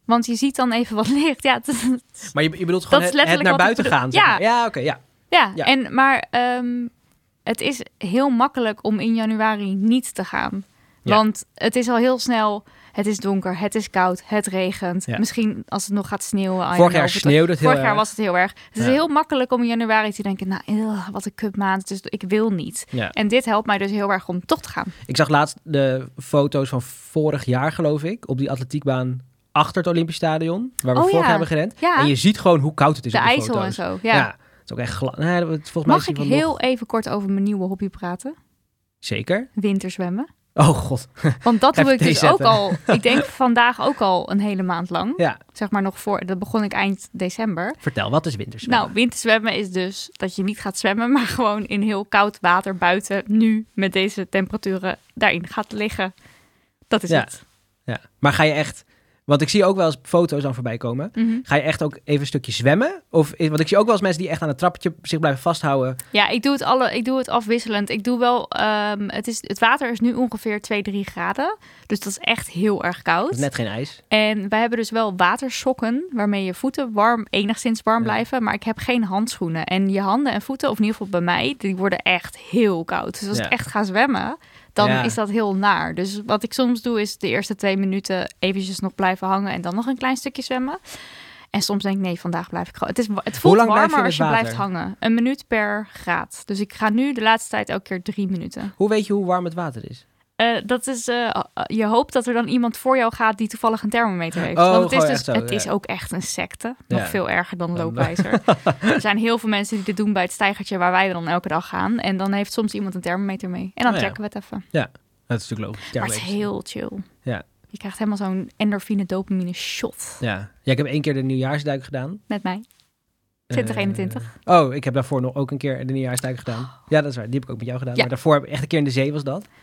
Speaker 2: Want je ziet dan even wat licht. Ja, het,
Speaker 1: maar je, je bedoelt gewoon het, het naar buiten gaan. Zeg maar. Ja, ja oké, okay, ja.
Speaker 2: Ja, ja. En, maar um, het is heel makkelijk om in januari niet te gaan. Ja. Want het is al heel snel... Het is donker, het is koud, het regent. Ja. Misschien als het nog gaat sneeuwen.
Speaker 1: Vorig jaar sneeuwde het heel
Speaker 2: Vorig jaar
Speaker 1: erg.
Speaker 2: was het heel erg. Het is ja. heel makkelijk om in januari te denken... nou, eeuw, wat een kutmaand, dus ik wil niet. Ja. En dit helpt mij dus heel erg om toch te gaan.
Speaker 1: Ik zag laatst de foto's van vorig jaar, geloof ik... op die atletiekbaan achter het Olympisch Stadion... waar we oh, vorig jaar ja. hebben gerend. Ja. En je ziet gewoon hoe koud het is
Speaker 2: de
Speaker 1: op die
Speaker 2: IJssel
Speaker 1: foto's.
Speaker 2: En zo, ja.
Speaker 1: ja. Het is ook echt glad. Nee, volgens
Speaker 2: Mag
Speaker 1: mij
Speaker 2: ik heel nog... even kort over mijn nieuwe hobby praten?
Speaker 1: Zeker.
Speaker 2: Winterzwemmen.
Speaker 1: Oh god.
Speaker 2: Want dat doe ik dus zetten. ook al, ik denk vandaag ook al een hele maand lang. Ja. Zeg maar nog voor, dat begon ik eind december.
Speaker 1: Vertel, wat is winterzwemmen?
Speaker 2: Nou, winterzwemmen is dus dat je niet gaat zwemmen, maar gewoon in heel koud water buiten, nu met deze temperaturen, daarin gaat liggen. Dat is
Speaker 1: ja.
Speaker 2: het.
Speaker 1: Ja. Maar ga je echt... Want ik zie ook wel eens foto's dan voorbij komen. Mm-hmm. Ga je echt ook even een stukje zwemmen? Of, want ik zie ook wel eens mensen die echt aan het trappetje zich blijven vasthouden.
Speaker 2: Ja, ik doe het, alle, ik doe het afwisselend. Ik doe wel... Um, het, is, het water is nu ongeveer twee, drie graden. Dus dat is echt heel erg koud.
Speaker 1: Dat is net geen ijs.
Speaker 2: En wij hebben dus wel watersokken... waarmee je voeten warm, enigszins warm ja. blijven. Maar ik heb geen handschoenen. En je handen en voeten, of in ieder geval bij mij... die worden echt heel koud. Dus als ja. ik echt ga zwemmen... dan ja. is dat heel naar. Dus wat ik soms doe is de eerste twee minuten eventjes nog blijven hangen en dan nog een klein stukje zwemmen. En soms denk ik, nee, vandaag blijf ik gewoon... Het, is, het voelt warmer je als je water? blijft hangen. Een minuut per graad. Dus ik ga nu de laatste tijd elke keer drie minuten.
Speaker 1: Hoe weet je hoe warm het water is?
Speaker 2: Uh, dat is, uh, je hoopt dat er dan iemand voor jou gaat die toevallig een thermometer heeft.
Speaker 1: Oh,
Speaker 2: Want het is, dus,
Speaker 1: zo,
Speaker 2: het
Speaker 1: ja.
Speaker 2: is ook echt een secte. Nog
Speaker 1: ja.
Speaker 2: veel erger dan loopwijzer. Er zijn heel veel mensen die dit doen bij het steigertje waar wij dan elke dag gaan. En dan heeft soms iemand een thermometer mee. En dan oh, checken ja. we het even.
Speaker 1: Ja, dat is natuurlijk logisch.
Speaker 2: Maar het is heel chill.
Speaker 1: Ja.
Speaker 2: Je krijgt helemaal zo'n endorfine dopamine shot.
Speaker 1: Ja. ja, ik heb één keer de nieuwjaarsduik gedaan.
Speaker 2: Met mij. twintig eenentwintig.
Speaker 1: Uh, oh, ik heb daarvoor nog ook een keer de nieuwjaarsduik gedaan. Ja, dat is waar. Die heb ik ook met jou gedaan. Ja. Maar daarvoor heb ik echt een keer in de zee was dat.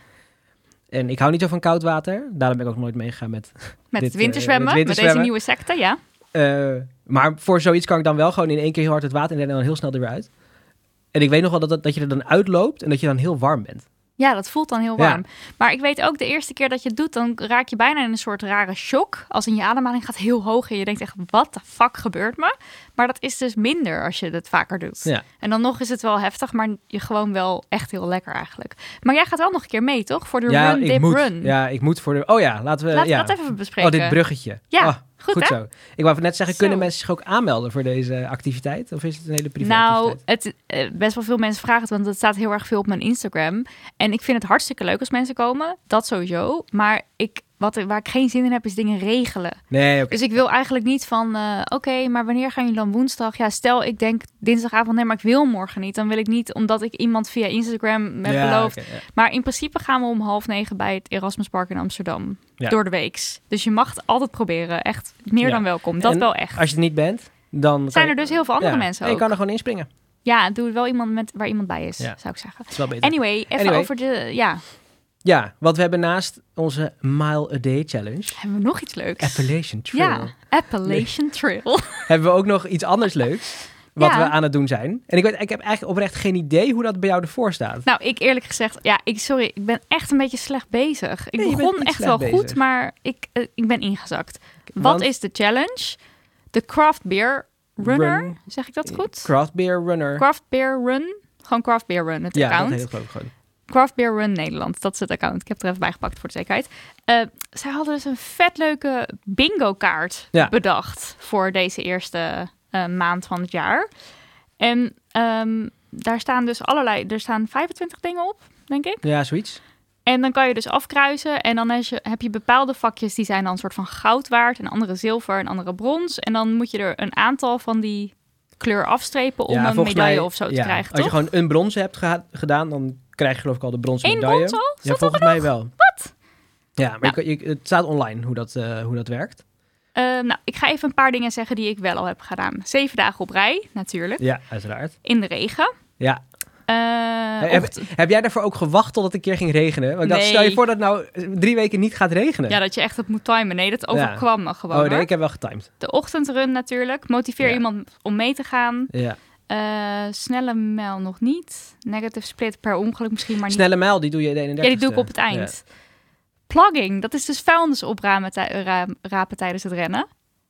Speaker 1: En ik hou niet zo van koud water. Daarom ben ik ook nooit meegegaan met...
Speaker 2: Met
Speaker 1: dit,
Speaker 2: het winterzwemmen, uh, met,
Speaker 1: met
Speaker 2: deze nieuwe secte, ja.
Speaker 1: Uh, maar voor zoiets kan ik dan wel gewoon in één keer heel hard het water in en dan heel snel er weer uit. En ik weet nog wel dat, dat je er dan uitloopt en dat je dan heel warm bent.
Speaker 2: Ja, dat voelt dan heel warm. Ja. Maar ik weet ook, de eerste keer dat je het doet, dan raak je bijna in een soort rare shock. Als in je ademhaling gaat heel hoog en je denkt echt, wat de fuck gebeurt me? Maar dat is dus minder als je het vaker doet. Ja. En dan nog is het wel heftig, maar je gewoon wel echt heel lekker eigenlijk. Maar jij gaat wel nog een keer mee, toch? Voor de
Speaker 1: ja,
Speaker 2: Run, Dip,
Speaker 1: moet.
Speaker 2: Run.
Speaker 1: Ja, ik moet voor de... Oh ja, laten we...
Speaker 2: Laten
Speaker 1: ja.
Speaker 2: we dat even bespreken.
Speaker 1: Oh, dit bruggetje.
Speaker 2: Ja.
Speaker 1: Oh.
Speaker 2: Goed,
Speaker 1: Goed
Speaker 2: hè?
Speaker 1: zo. Ik wou net zeggen,
Speaker 2: zo.
Speaker 1: kunnen mensen zich ook aanmelden voor deze activiteit? Of is het een hele privé
Speaker 2: nou,
Speaker 1: activiteit?
Speaker 2: Nou, uh, best wel veel mensen vragen het, want het staat heel erg veel op mijn Instagram. En ik vind het hartstikke leuk als mensen komen. Dat sowieso. Maar ik, wat, waar ik geen zin in heb, is dingen regelen.
Speaker 1: Nee, okay.
Speaker 2: Dus ik wil eigenlijk niet van, uh, oké, okay, maar wanneer gaan jullie dan woensdag? Ja, stel ik denk dinsdagavond, nee, maar ik wil morgen niet. Dan wil ik niet, omdat ik iemand via Instagram heb ja, beloofd. Okay, ja. Maar in principe gaan we om half negen bij het Erasmuspark in Amsterdam. Ja. Door de weeks. Dus je mag het altijd proberen. Echt meer ja. dan welkom. Dat en wel echt.
Speaker 1: Als je het niet bent, dan...
Speaker 2: Zijn
Speaker 1: je...
Speaker 2: er dus heel veel andere
Speaker 1: ja.
Speaker 2: mensen ook.
Speaker 1: En je kan er gewoon inspringen.
Speaker 2: Ja, doe wel iemand met waar iemand bij is, ja. zou ik zeggen.
Speaker 1: Dat is wel beter.
Speaker 2: Anyway, even
Speaker 1: anyway.
Speaker 2: over de... Ja.
Speaker 1: Ja, want we hebben naast onze Mile a Day Challenge...
Speaker 2: Hebben we nog iets leuks.
Speaker 1: Appalachian Trail.
Speaker 2: Ja, Appalachian nee. Trail.
Speaker 1: hebben we ook nog iets anders leuks... Wat ja. we aan het doen zijn. En ik, weet, ik heb eigenlijk oprecht geen idee hoe dat bij jou ervoor staat.
Speaker 2: Nou, ik eerlijk gezegd... Ja, ik, sorry, ik ben echt een beetje slecht bezig. Ik nee, begon echt wel bezig. goed, maar ik, uh, ik ben ingezakt. Want, Wat is de challenge? De Craft Beer Runner. Run. Zeg ik dat goed?
Speaker 1: Craft Beer Runner.
Speaker 2: Craft Beer Run. Gewoon Craft Beer Run, het
Speaker 1: ja,
Speaker 2: account.
Speaker 1: Ja, dat heet het gewoon.
Speaker 2: Craft Beer Run Nederland. Dat is het account. Ik heb het er even bijgepakt voor de zekerheid. Uh, zij hadden dus een vet leuke bingo kaart ja. bedacht... voor deze eerste uh, maand van het jaar. En um, daar staan dus allerlei... Er staan vijfentwintig dingen op, denk ik.
Speaker 1: Ja, zoiets.
Speaker 2: En dan kan je dus afkruisen. En dan heb je, heb je bepaalde vakjes die zijn dan een soort van goud waard. En andere zilver en andere brons. En dan moet je er een aantal van die kleur afstrepen... om ja, een medaille mij, of zo te ja, krijgen,
Speaker 1: Als
Speaker 2: toch?
Speaker 1: je gewoon een brons hebt ge- gedaan... dan krijg je geloof ik al de bronzen
Speaker 2: Eén
Speaker 1: medaille.
Speaker 2: brons al?
Speaker 1: Ja, volgens mij wel.
Speaker 2: Wat?
Speaker 1: Ja, maar ja. Je, je, het staat online hoe dat, uh, hoe dat werkt.
Speaker 2: Uh, nou, ik ga even een paar dingen zeggen die ik wel al heb gedaan. Zeven dagen op rij, natuurlijk.
Speaker 1: Ja, uiteraard.
Speaker 2: In de regen.
Speaker 1: Ja.
Speaker 2: Uh,
Speaker 1: heb, heb jij daarvoor ook gewacht tot het een keer ging regenen? Want ik dacht,
Speaker 2: nee.
Speaker 1: stel je voor dat het nou drie weken niet gaat regenen.
Speaker 2: Ja, dat je echt het moet timen. Nee, dat overkwam ja. me gewoon.
Speaker 1: Oh nee,
Speaker 2: hoor.
Speaker 1: ik heb wel getimed.
Speaker 2: De ochtendrun natuurlijk. Motiveer ja. iemand om mee te gaan.
Speaker 1: Ja.
Speaker 2: Uh, snelle mijl nog niet. Negative split per ongeluk misschien, maar niet.
Speaker 1: Snelle mijl, die doe je de eenendertigste.
Speaker 2: Ja, die doe ik op het eind. Ja. Plugging, dat is dus vuilnis oprapen tij- ra- rapen tijdens het rennen.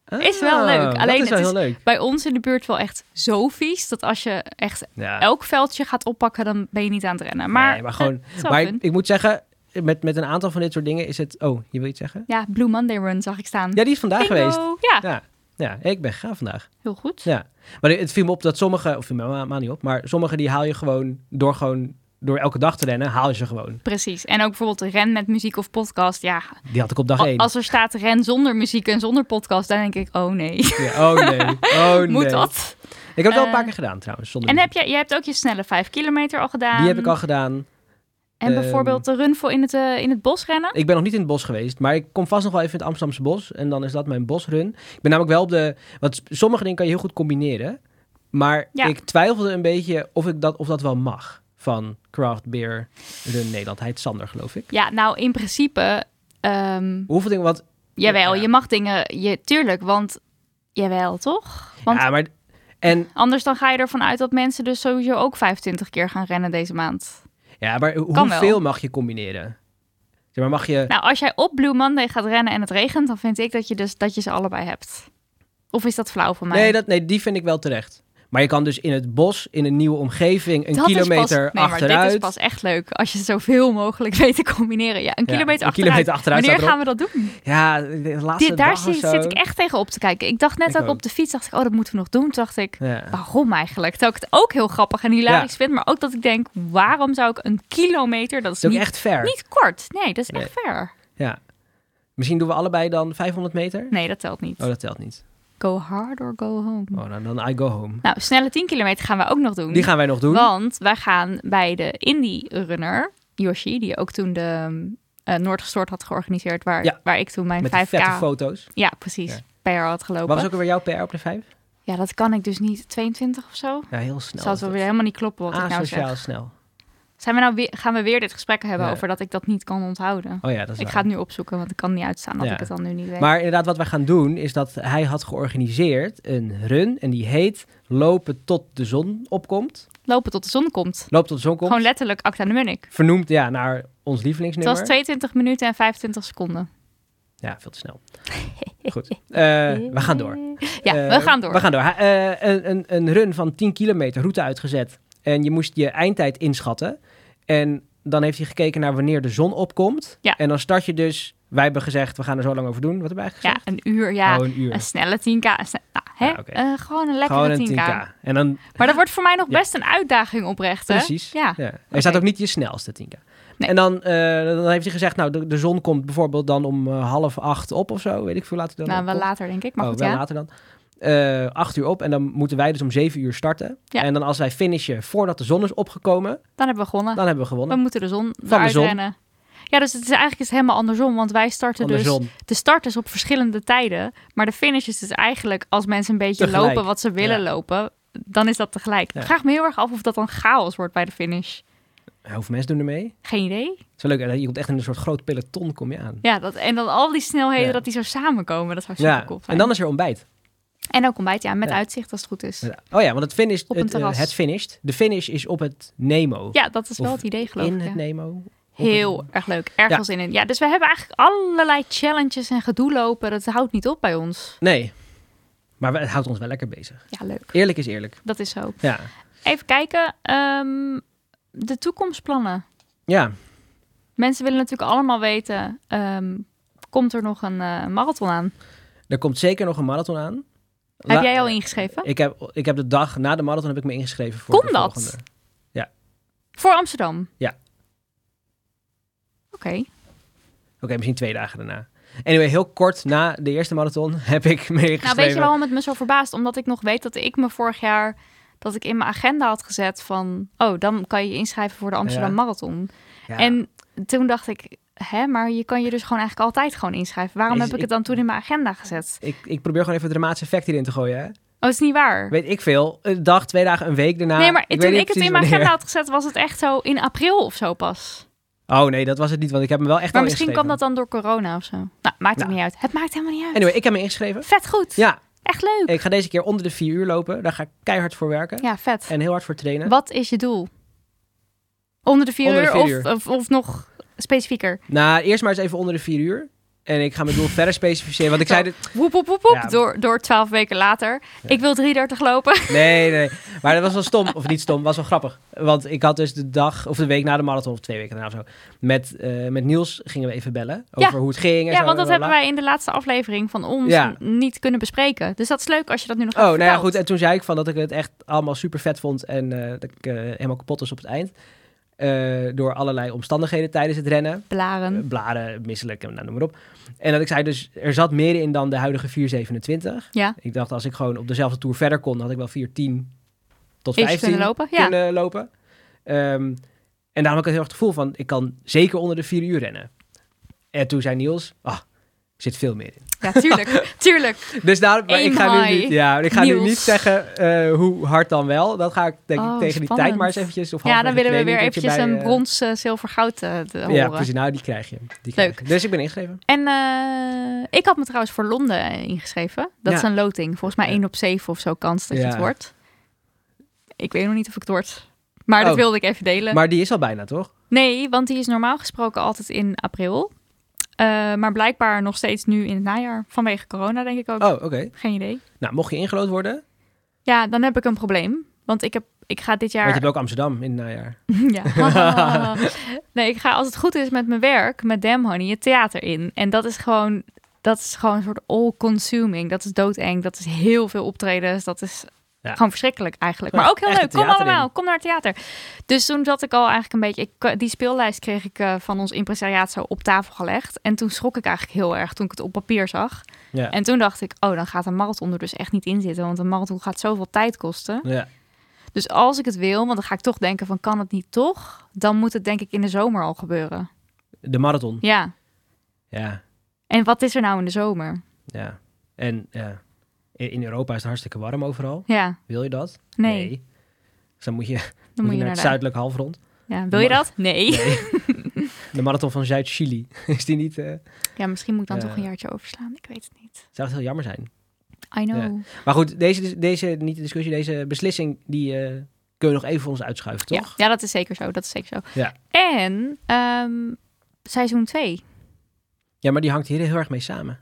Speaker 2: Ah, is wel leuk. Alleen
Speaker 1: dat is wel
Speaker 2: het
Speaker 1: heel
Speaker 2: is
Speaker 1: leuk.
Speaker 2: bij ons in de buurt wel echt zo vies... dat als je echt
Speaker 1: Ja.
Speaker 2: elk veldje gaat oppakken... dan ben je niet aan het rennen. Maar,
Speaker 1: nee, maar gewoon...
Speaker 2: eh, het is wel
Speaker 1: maar
Speaker 2: fun.
Speaker 1: ik, ik moet zeggen, met, met een aantal van dit soort dingen is het... Oh, je wil iets zeggen?
Speaker 2: Ja, Blue Monday Run zag ik staan.
Speaker 1: Ja, die is vandaag
Speaker 2: Bingo.
Speaker 1: geweest.
Speaker 2: Ja,
Speaker 1: Ja. Ja, ik ben gegaan vandaag.
Speaker 2: heel goed.
Speaker 1: Ja. Maar het viel me op dat sommige... Of viel me helemaal niet op. Maar sommige die haal je gewoon door gewoon... Door elke dag te rennen, haal je ze gewoon.
Speaker 2: Precies. En ook bijvoorbeeld ren met muziek of podcast. Ja,
Speaker 1: Die had ik op dag één.
Speaker 2: als er staat ren zonder muziek en zonder podcast... dan denk ik, oh nee.
Speaker 1: Ja, oh nee. Oh nee.
Speaker 2: Moet dat?
Speaker 1: Ik heb het wel een
Speaker 2: Uh,
Speaker 1: paar keer gedaan trouwens. Zonder
Speaker 2: En
Speaker 1: muziek.
Speaker 2: heb je, je hebt ook je snelle vijf kilometer al gedaan.
Speaker 1: Die heb ik al gedaan.
Speaker 2: En
Speaker 1: Ehm,
Speaker 2: bijvoorbeeld de run voor in het, uh, in het bos rennen.
Speaker 1: Ik ben nog niet in het bos geweest, maar ik kom vast nog wel even in het Amsterdamse bos. En dan is dat mijn bosrun. Ik ben namelijk wel op de... Want sommige dingen kan je heel goed combineren. Maar
Speaker 2: Ja.
Speaker 1: ik twijfelde een beetje of, ik dat, of dat wel mag. Van Craft Beer Run Nederland. Hij heet Sander, geloof ik.
Speaker 2: Ja, nou in principe... Um,
Speaker 1: Hoeveel dingen... Wat,
Speaker 2: jawel,
Speaker 1: ja.
Speaker 2: je mag dingen... Je, tuurlijk, want... Jawel, toch? Want
Speaker 1: Ja, maar... En,
Speaker 2: anders dan ga je ervan uit dat mensen dus sowieso ook vijfentwintig keer gaan rennen deze maand.
Speaker 1: ja, maar ho-
Speaker 2: Kan wel.
Speaker 1: hoeveel mag je combineren? Zeg maar, mag je...
Speaker 2: Nou, als jij op Blue Monday gaat rennen en het regent... dan vind ik dat je, dus, dat je ze allebei hebt. Of is dat flauw van mij?
Speaker 1: nee, dat, nee, die vind ik wel terecht. Maar je kan dus in het bos, in een nieuwe omgeving, een
Speaker 2: Dat is
Speaker 1: kilometer
Speaker 2: pas, nee, maar
Speaker 1: achteruit.
Speaker 2: dit is pas echt leuk. Als je zoveel mogelijk weet te combineren. Ja, een
Speaker 1: Ja,
Speaker 2: kilometer
Speaker 1: een
Speaker 2: achteruit.
Speaker 1: kilometer achteruit
Speaker 2: Wanneer
Speaker 1: staat
Speaker 2: gaan we dat doen?
Speaker 1: Ja, de laatste
Speaker 2: Dit, daar
Speaker 1: dag of
Speaker 2: zit,
Speaker 1: zo.
Speaker 2: zit ik echt tegen op te kijken. Ik dacht net
Speaker 1: Ik
Speaker 2: ook
Speaker 1: ook.
Speaker 2: op de fiets, dacht ik, oh, dat moeten we nog doen. Toen dacht ik,
Speaker 1: Ja.
Speaker 2: waarom eigenlijk? Terwijl ik het ook heel grappig en hilarisch
Speaker 1: Ja.
Speaker 2: vind. Maar ook dat ik denk, waarom zou ik een kilometer, dat is,
Speaker 1: Dat is ook
Speaker 2: niet,
Speaker 1: echt ver.
Speaker 2: niet kort. Nee, dat is
Speaker 1: Nee.
Speaker 2: echt ver.
Speaker 1: Ja. Misschien doen we allebei dan vijfhonderd meter?
Speaker 2: Nee, dat telt niet.
Speaker 1: Oh, dat telt niet.
Speaker 2: Go hard or go home.
Speaker 1: Oh, dan, dan I go home.
Speaker 2: Nou, snelle tien kilometer gaan we ook nog doen.
Speaker 1: Die gaan wij nog doen.
Speaker 2: Want wij gaan bij de indie runner, Yoshi, die ook toen de uh, Noordgestoord had georganiseerd, waar,
Speaker 1: Ja.
Speaker 2: waar ik toen mijn
Speaker 1: Met die
Speaker 2: vijf k...
Speaker 1: vette foto's.
Speaker 2: Ja, precies.
Speaker 1: Ja.
Speaker 2: P R had gelopen.
Speaker 1: Wat was ook weer jouw P R op de vijf?
Speaker 2: Ja, dat kan ik dus niet. tweeëntwintig of zo?
Speaker 1: Ja, heel snel.
Speaker 2: Zal
Speaker 1: is
Speaker 2: het wel
Speaker 1: dat.
Speaker 2: weer helemaal niet kloppen wat ik nou
Speaker 1: Asociaal
Speaker 2: zeg.
Speaker 1: snel.
Speaker 2: Zijn we nou weer, gaan we weer dit gesprek hebben
Speaker 1: Ja.
Speaker 2: over dat ik dat niet kan onthouden?
Speaker 1: Oh ja, dat is
Speaker 2: Ik
Speaker 1: waar.
Speaker 2: ga het nu opzoeken, want ik kan niet uitstaan dat
Speaker 1: Ja.
Speaker 2: ik het dan nu niet weet.
Speaker 1: Maar inderdaad, wat wij gaan doen, is dat hij had georganiseerd een run. En die heet Lopen tot de zon opkomt.
Speaker 2: Lopen tot de zon komt.
Speaker 1: Lopen tot de zon komt.
Speaker 2: Gewoon letterlijk Acta de Munnik.
Speaker 1: Vernoemd ja, naar ons
Speaker 2: Het
Speaker 1: lievelingsnummer.
Speaker 2: was tweeëntwintig minuten en vijfentwintig seconden.
Speaker 1: Ja, veel te snel. Goed. Uh, we gaan door.
Speaker 2: Ja,
Speaker 1: Uh,
Speaker 2: we gaan door.
Speaker 1: We gaan door. Hij, uh, een, een, een run van tien kilometer, route uitgezet. En je moest je eindtijd inschatten. En dan heeft hij gekeken naar wanneer de zon opkomt.
Speaker 2: Ja.
Speaker 1: En dan start je dus... Wij hebben gezegd, we gaan er zo lang over doen. Wat hebben we eigenlijk
Speaker 2: Ja,
Speaker 1: gezegd?
Speaker 2: een uur, ja.
Speaker 1: Oh, een uur.
Speaker 2: Een snelle tien k. Een sne- nou, hè?
Speaker 1: Ja, oké.
Speaker 2: Eh, gewoon een lekkere
Speaker 1: Gewoon een
Speaker 2: tien k.
Speaker 1: tien k. En dan,
Speaker 2: Maar dat wordt voor mij nog
Speaker 1: Ja.
Speaker 2: best een uitdaging oprecht, hè?
Speaker 1: precies.
Speaker 2: Ja.
Speaker 1: Ja. Hij staat ook niet je snelste tien k.
Speaker 2: Nee.
Speaker 1: En dan, uh, dan heeft hij gezegd, nou, de, de zon komt bijvoorbeeld dan om uh, half acht op of zo. Weet ik veel later dan.
Speaker 2: Nou, wel
Speaker 1: opkomt.
Speaker 2: later, denk ik. Maar
Speaker 1: oh,
Speaker 2: goed,
Speaker 1: wel
Speaker 2: ja.
Speaker 1: later dan. Uh, acht uur op en dan moeten wij dus om zeven uur starten.
Speaker 2: Ja.
Speaker 1: En dan als wij finishen voordat de zon is opgekomen,
Speaker 2: Dan hebben we gewonnen.
Speaker 1: dan hebben we
Speaker 2: We
Speaker 1: gewonnen.
Speaker 2: moeten de zon
Speaker 1: Van de
Speaker 2: eruit
Speaker 1: zon.
Speaker 2: rennen. Ja, dus het is eigenlijk is helemaal andersom. Want wij starten
Speaker 1: Van de
Speaker 2: dus...
Speaker 1: zon.
Speaker 2: De start is op verschillende tijden. Maar de finish is dus eigenlijk... Als mensen een beetje
Speaker 1: Tegelijk.
Speaker 2: lopen wat ze willen
Speaker 1: Ja.
Speaker 2: lopen... Dan is dat tegelijk.
Speaker 1: Ja.
Speaker 2: Ik vraag me heel erg af of dat dan chaos wordt bij de finish.
Speaker 1: Hoeveel mensen doen er mee?
Speaker 2: Geen idee.
Speaker 1: Dat is wel leuk. hè? Je komt echt in een soort groot peloton kom je aan.
Speaker 2: Ja, dat, en dan al die snelheden
Speaker 1: Ja.
Speaker 2: dat die zo samenkomen. Dat zou super
Speaker 1: Ja.
Speaker 2: cool zijn.
Speaker 1: En dan is er ontbijt.
Speaker 2: En ook ontbijt, ja. Met
Speaker 1: Ja.
Speaker 2: uitzicht als het goed is.
Speaker 1: Oh ja, want het finish,
Speaker 2: Op een
Speaker 1: het, uh,
Speaker 2: terras.
Speaker 1: het finished. De finish is op het Nemo.
Speaker 2: Ja, dat is wel
Speaker 1: Of
Speaker 2: het idee, geloof
Speaker 1: in
Speaker 2: ik.
Speaker 1: het
Speaker 2: ja.
Speaker 1: Nemo.
Speaker 2: Heel erg leuk. Ergens in. in. Ja, dus we hebben eigenlijk allerlei challenges en gedoe lopen. Dat houdt niet op bij ons.
Speaker 1: Nee. Maar we- het houdt ons wel lekker bezig.
Speaker 2: Ja, leuk.
Speaker 1: Eerlijk is eerlijk.
Speaker 2: Dat is zo.
Speaker 1: Ja.
Speaker 2: Even kijken. ehm, de toekomstplannen.
Speaker 1: Ja.
Speaker 2: Mensen willen natuurlijk allemaal weten... ehm, komt er nog een eh, marathon aan?
Speaker 1: Er komt zeker nog een marathon aan.
Speaker 2: Heb
Speaker 1: La-
Speaker 2: jij al ingeschreven?
Speaker 1: Ik heb, ik heb de dag na de marathon heb ik me ingeschreven voor
Speaker 2: Kon
Speaker 1: de
Speaker 2: dat?
Speaker 1: volgende.
Speaker 2: Voor Amsterdam?
Speaker 1: Ja.
Speaker 2: Oké.
Speaker 1: Oké, misschien twee dagen daarna. Anyway, heel kort na de eerste marathon heb ik me ingeschreven.
Speaker 2: Nou, weet je waarom het me zo verbaast? Omdat ik nog weet dat ik me vorig jaar... dat ik in mijn agenda had gezet van... oh, dan kan je je inschrijven voor de Amsterdam
Speaker 1: Ja.
Speaker 2: Marathon.
Speaker 1: Ja.
Speaker 2: En toen dacht ik... hè, maar je kan je dus gewoon eigenlijk altijd gewoon inschrijven. Waarom
Speaker 1: Is-
Speaker 2: heb ik
Speaker 1: ik-
Speaker 2: het dan toen in mijn agenda gezet?
Speaker 1: Ik, ik probeer gewoon even het dramatische effect hierin te gooien. Hè?
Speaker 2: Oh, dat is niet waar.
Speaker 1: Weet ik veel. Een dag, twee dagen, een week daarna.
Speaker 2: nee, maar
Speaker 1: weet
Speaker 2: toen
Speaker 1: niet
Speaker 2: ik het
Speaker 1: precies
Speaker 2: in mijn
Speaker 1: wanneer.
Speaker 2: agenda had gezet... was het echt zo in april of zo pas.
Speaker 1: Oh nee, dat was het niet, want ik heb me wel echt
Speaker 2: Maar
Speaker 1: al
Speaker 2: misschien kwam
Speaker 1: ingeschreven.
Speaker 2: dat dan door corona of zo. Nou, maakt het
Speaker 1: Nou.
Speaker 2: niet uit. Het maakt helemaal niet uit.
Speaker 1: Anyway, ik heb me ingeschreven.
Speaker 2: Vet goed.
Speaker 1: Ja,
Speaker 2: Echt leuk.
Speaker 1: ik ga deze keer onder de vier uur lopen. Daar ga ik keihard voor werken.
Speaker 2: Ja, vet.
Speaker 1: En heel hard voor trainen.
Speaker 2: Wat is je doel? Onder de vier
Speaker 1: Onder de
Speaker 2: uur,
Speaker 1: vier
Speaker 2: of,
Speaker 1: uur.
Speaker 2: Of, of nog specifieker?
Speaker 1: Nou, eerst maar eens even onder de vier uur. En ik ga mijn doel verder specificeren. Want ik zei... Dit...
Speaker 2: Woep, woep, woep, woep.
Speaker 1: Ja.
Speaker 2: Door, door twaalf weken later. Ja. Ik wil drie dertig lopen.
Speaker 1: Nee, nee. Maar dat was wel stom. Of niet stom, was wel grappig. Want ik had dus de dag, of de week na de marathon, of twee weken daarna of zo. Met, uh, met Niels gingen we even bellen. Over ja. hoe het ging en
Speaker 2: ja,
Speaker 1: zo.
Speaker 2: Want dat hebben wij in de laatste aflevering van ons ja. niet kunnen bespreken. Dus dat is leuk als je dat nu nog even
Speaker 1: Oh, nou ja,
Speaker 2: vertelt.
Speaker 1: goed. En toen zei ik van dat ik het echt allemaal super vet vond. En uh, dat ik uh, helemaal kapot was op het eind. Uh, door allerlei omstandigheden tijdens het rennen.
Speaker 2: Blaren.
Speaker 1: Uh, blaren, misselijk, nou, noem maar op. En dat ik zei dus, er zat meer in dan de huidige vier zevenentwintig.
Speaker 2: Ja.
Speaker 1: Ik dacht, als ik gewoon op dezelfde tour verder kon, had ik wel vier tien tot
Speaker 2: Is
Speaker 1: vijftien
Speaker 2: kunnen lopen. Ja.
Speaker 1: kunnen lopen. Um, en daarom had ik heel erg het gevoel van, ik kan zeker onder de vier uur rennen. En toen zei Niels, ah, er zit veel meer in.
Speaker 2: Ja, tuurlijk. tuurlijk.
Speaker 1: Dus daarom, maar ik ga, nu niet, ja, ik ga nu niet zeggen uh, hoe hard dan wel. Dat ga ik denk ik
Speaker 2: oh,
Speaker 1: tegen
Speaker 2: spannend.
Speaker 1: die tijd maar eens eventjes. Of
Speaker 2: ja, dan willen we weer
Speaker 1: een
Speaker 2: eventjes
Speaker 1: bij,
Speaker 2: een
Speaker 1: uh,
Speaker 2: brons, uh, zilver, goud uh, horen.
Speaker 1: Ja, precies. Nou, die krijg je. Die krijg
Speaker 2: Leuk.
Speaker 1: je. Dus ik ben ingeschreven.
Speaker 2: En uh, ik had me trouwens voor Londen ingeschreven. Dat ja. is een loting. Volgens mij ja. één op zeven of zo kans dat ja. je het wordt. Ik weet nog niet of ik het word. Maar oh. dat wilde ik even delen.
Speaker 1: Maar die is al bijna, toch?
Speaker 2: Nee, want die is normaal gesproken altijd in april. Uh, maar blijkbaar nog steeds nu in het najaar. Vanwege corona, denk ik ook.
Speaker 1: Oh, oké. Okay.
Speaker 2: Geen idee.
Speaker 1: Nou, mocht je ingelood worden?
Speaker 2: Ja, dan heb ik een probleem. Want ik, heb, ik ga dit jaar...
Speaker 1: Want je hebt ook Amsterdam in het najaar.
Speaker 2: ja. Nee, ik ga als het goed is met mijn werk, met Damn Honey, het theater in. En dat is gewoon, dat is gewoon een soort all-consuming. Dat is doodeng. Dat is heel veel optredens. Dat is... Ja. Gewoon verschrikkelijk eigenlijk. Maar ook heel leuk. Kom allemaal. In. Kom naar het theater. Dus toen zat ik al eigenlijk een beetje... Ik, die speellijst kreeg ik uh, van ons impresariaat zo op tafel gelegd. En toen schrok ik eigenlijk heel erg toen ik het op papier zag. Ja. En toen dacht ik, oh, dan gaat een marathon er dus echt niet in zitten. Want een marathon gaat zoveel tijd kosten.
Speaker 1: Ja.
Speaker 2: Dus als ik het wil, want dan ga ik toch denken van, kan het niet toch? Dan moet het denk ik in de zomer al gebeuren.
Speaker 1: De marathon?
Speaker 2: Ja.
Speaker 1: Ja.
Speaker 2: En wat is er nou in de zomer?
Speaker 1: Ja. En ja... In Europa is het hartstikke warm overal.
Speaker 2: Ja.
Speaker 1: Wil je dat?
Speaker 2: Nee.
Speaker 1: nee. Dus dan moet je,
Speaker 2: dan
Speaker 1: moet
Speaker 2: moet
Speaker 1: je
Speaker 2: je
Speaker 1: naar het
Speaker 2: de...
Speaker 1: zuidelijk halfrond.
Speaker 2: Ja, wil je dat? Nee. nee.
Speaker 1: De marathon van Zuid-Chili. Is die niet... Uh...
Speaker 2: Ja, misschien moet ik dan uh... toch een jaartje overslaan. Ik weet het niet.
Speaker 1: Zou het heel jammer zijn.
Speaker 2: I know.
Speaker 1: Ja. Maar goed, deze, deze, niet de discussie, deze beslissing, die uh, kunnen we nog even voor ons uitschuiven, toch?
Speaker 2: Ja, ja, dat is zeker zo. Dat is zeker zo.
Speaker 1: Ja.
Speaker 2: En um, seizoen twee.
Speaker 1: Ja, maar die hangt hier heel erg mee samen.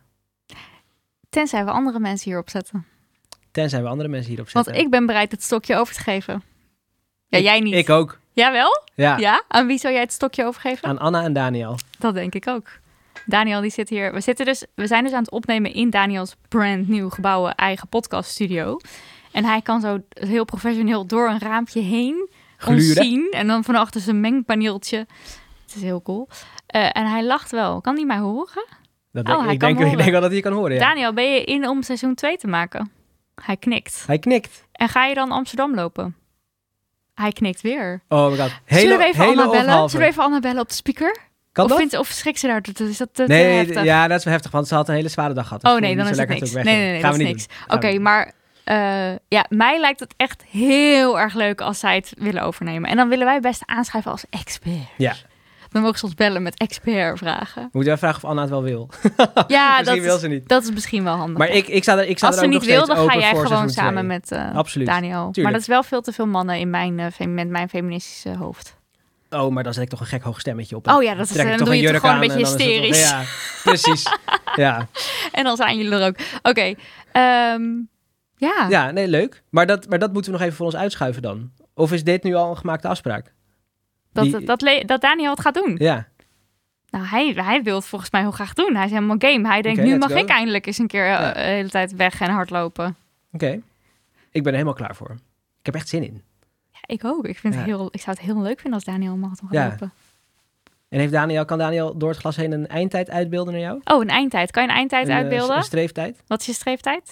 Speaker 2: Tenzij we andere mensen hierop zetten.
Speaker 1: Tenzij we andere mensen hierop zetten.
Speaker 2: Want ik ben bereid het stokje over te geven. Ja,
Speaker 1: ik,
Speaker 2: jij niet.
Speaker 1: Ik ook.
Speaker 2: Jawel?
Speaker 1: Ja.
Speaker 2: Ja? Aan wie zou jij het stokje overgeven?
Speaker 1: Aan Anna en Daniel.
Speaker 2: Dat denk ik ook. Daniel die zit hier. We, zitten dus, we zijn dus aan het opnemen in Daniels brand nieuw gebouwen eigen podcaststudio. En hij kan zo heel professioneel door een raampje heen ons zien. En dan van achter zijn mengpaneeltje. Het is heel cool. Uh, en hij lacht wel. Kan hij mij horen?
Speaker 1: Dat denk, oh, ik, denk, ik denk wel dat hij kan horen, ja.
Speaker 2: Daniel, ben je in om seizoen twee te maken? Hij knikt.
Speaker 1: Hij knikt.
Speaker 2: En ga je dan Amsterdam lopen? Hij knikt weer.
Speaker 1: Oh my god. Hele,
Speaker 2: Zullen we even
Speaker 1: hele
Speaker 2: Anna bellen?
Speaker 1: halve.
Speaker 2: Zullen we even Anna bellen op de speaker?
Speaker 1: Kan
Speaker 2: of
Speaker 1: dat?
Speaker 2: Vindt, of schrikt ze daar? Is dat te,
Speaker 1: nee,
Speaker 2: te heftig?
Speaker 1: Ja, dat is wel heftig, want ze had een hele zware dag gehad. Dus
Speaker 2: oh nee, dan is het niks. Nee, nee, nee,
Speaker 1: Gaan
Speaker 2: dat
Speaker 1: we
Speaker 2: is
Speaker 1: niet
Speaker 2: niks. Oké, okay, maar uh, ja, mij lijkt het echt heel erg leuk als zij het willen overnemen. En dan willen wij best aanschrijven als expert.
Speaker 1: Ja.
Speaker 2: Dan mogen ze ons bellen met expert-vragen.
Speaker 1: Moeten wij vragen of Anna het wel wil?
Speaker 2: Ja,
Speaker 1: misschien
Speaker 2: dat
Speaker 1: wil
Speaker 2: is,
Speaker 1: ze niet.
Speaker 2: Dat is misschien wel handig.
Speaker 1: Maar ik, ik sta er, ik sta
Speaker 2: Als
Speaker 1: er
Speaker 2: ze
Speaker 1: ook
Speaker 2: niet
Speaker 1: nog
Speaker 2: wil, dan ga jij
Speaker 1: voor
Speaker 2: gewoon samen
Speaker 1: twee.
Speaker 2: met uh,
Speaker 1: Absoluut.
Speaker 2: Daniel.
Speaker 1: Tuurlijk.
Speaker 2: Maar dat is wel veel te veel mannen in mijn, uh, fem- met mijn feministische hoofd.
Speaker 1: Oh, maar dan zet ik toch een gek hoog stemmetje op.
Speaker 2: Oh ja, dat is, dan, dan doe je het gewoon een beetje hysterisch.
Speaker 1: Toch, ja, precies. Ja.
Speaker 2: En dan zijn jullie er ook. Oké. Okay, um, ja.
Speaker 1: Ja, nee, leuk. Maar dat, maar dat moeten we nog even voor ons uitschuiven dan. Of is dit nu al een gemaakte afspraak?
Speaker 2: Dat,
Speaker 1: Die...
Speaker 2: dat, dat, le- dat Daniel het gaat doen?
Speaker 1: Ja.
Speaker 2: Nou, hij, hij wil het volgens mij heel graag doen. Hij is helemaal game. Hij denkt, okay, nu mag go. ik eindelijk eens een keer uh, ja. de hele tijd weg en hardlopen.
Speaker 1: Oké. Okay. Ik ben er helemaal klaar voor. Ik heb echt zin in.
Speaker 2: Ja, ik ook. Ik, vind ja. het heel, ik zou het heel leuk vinden als Daniel een marathon gaat
Speaker 1: ja.
Speaker 2: lopen.
Speaker 1: En heeft Daniel, kan Daniel door het glas heen een eindtijd uitbeelden naar jou?
Speaker 2: Oh, een eindtijd. Kan je een eindtijd een, uitbeelden?
Speaker 1: Een streeftijd.
Speaker 2: Wat is je streeftijd?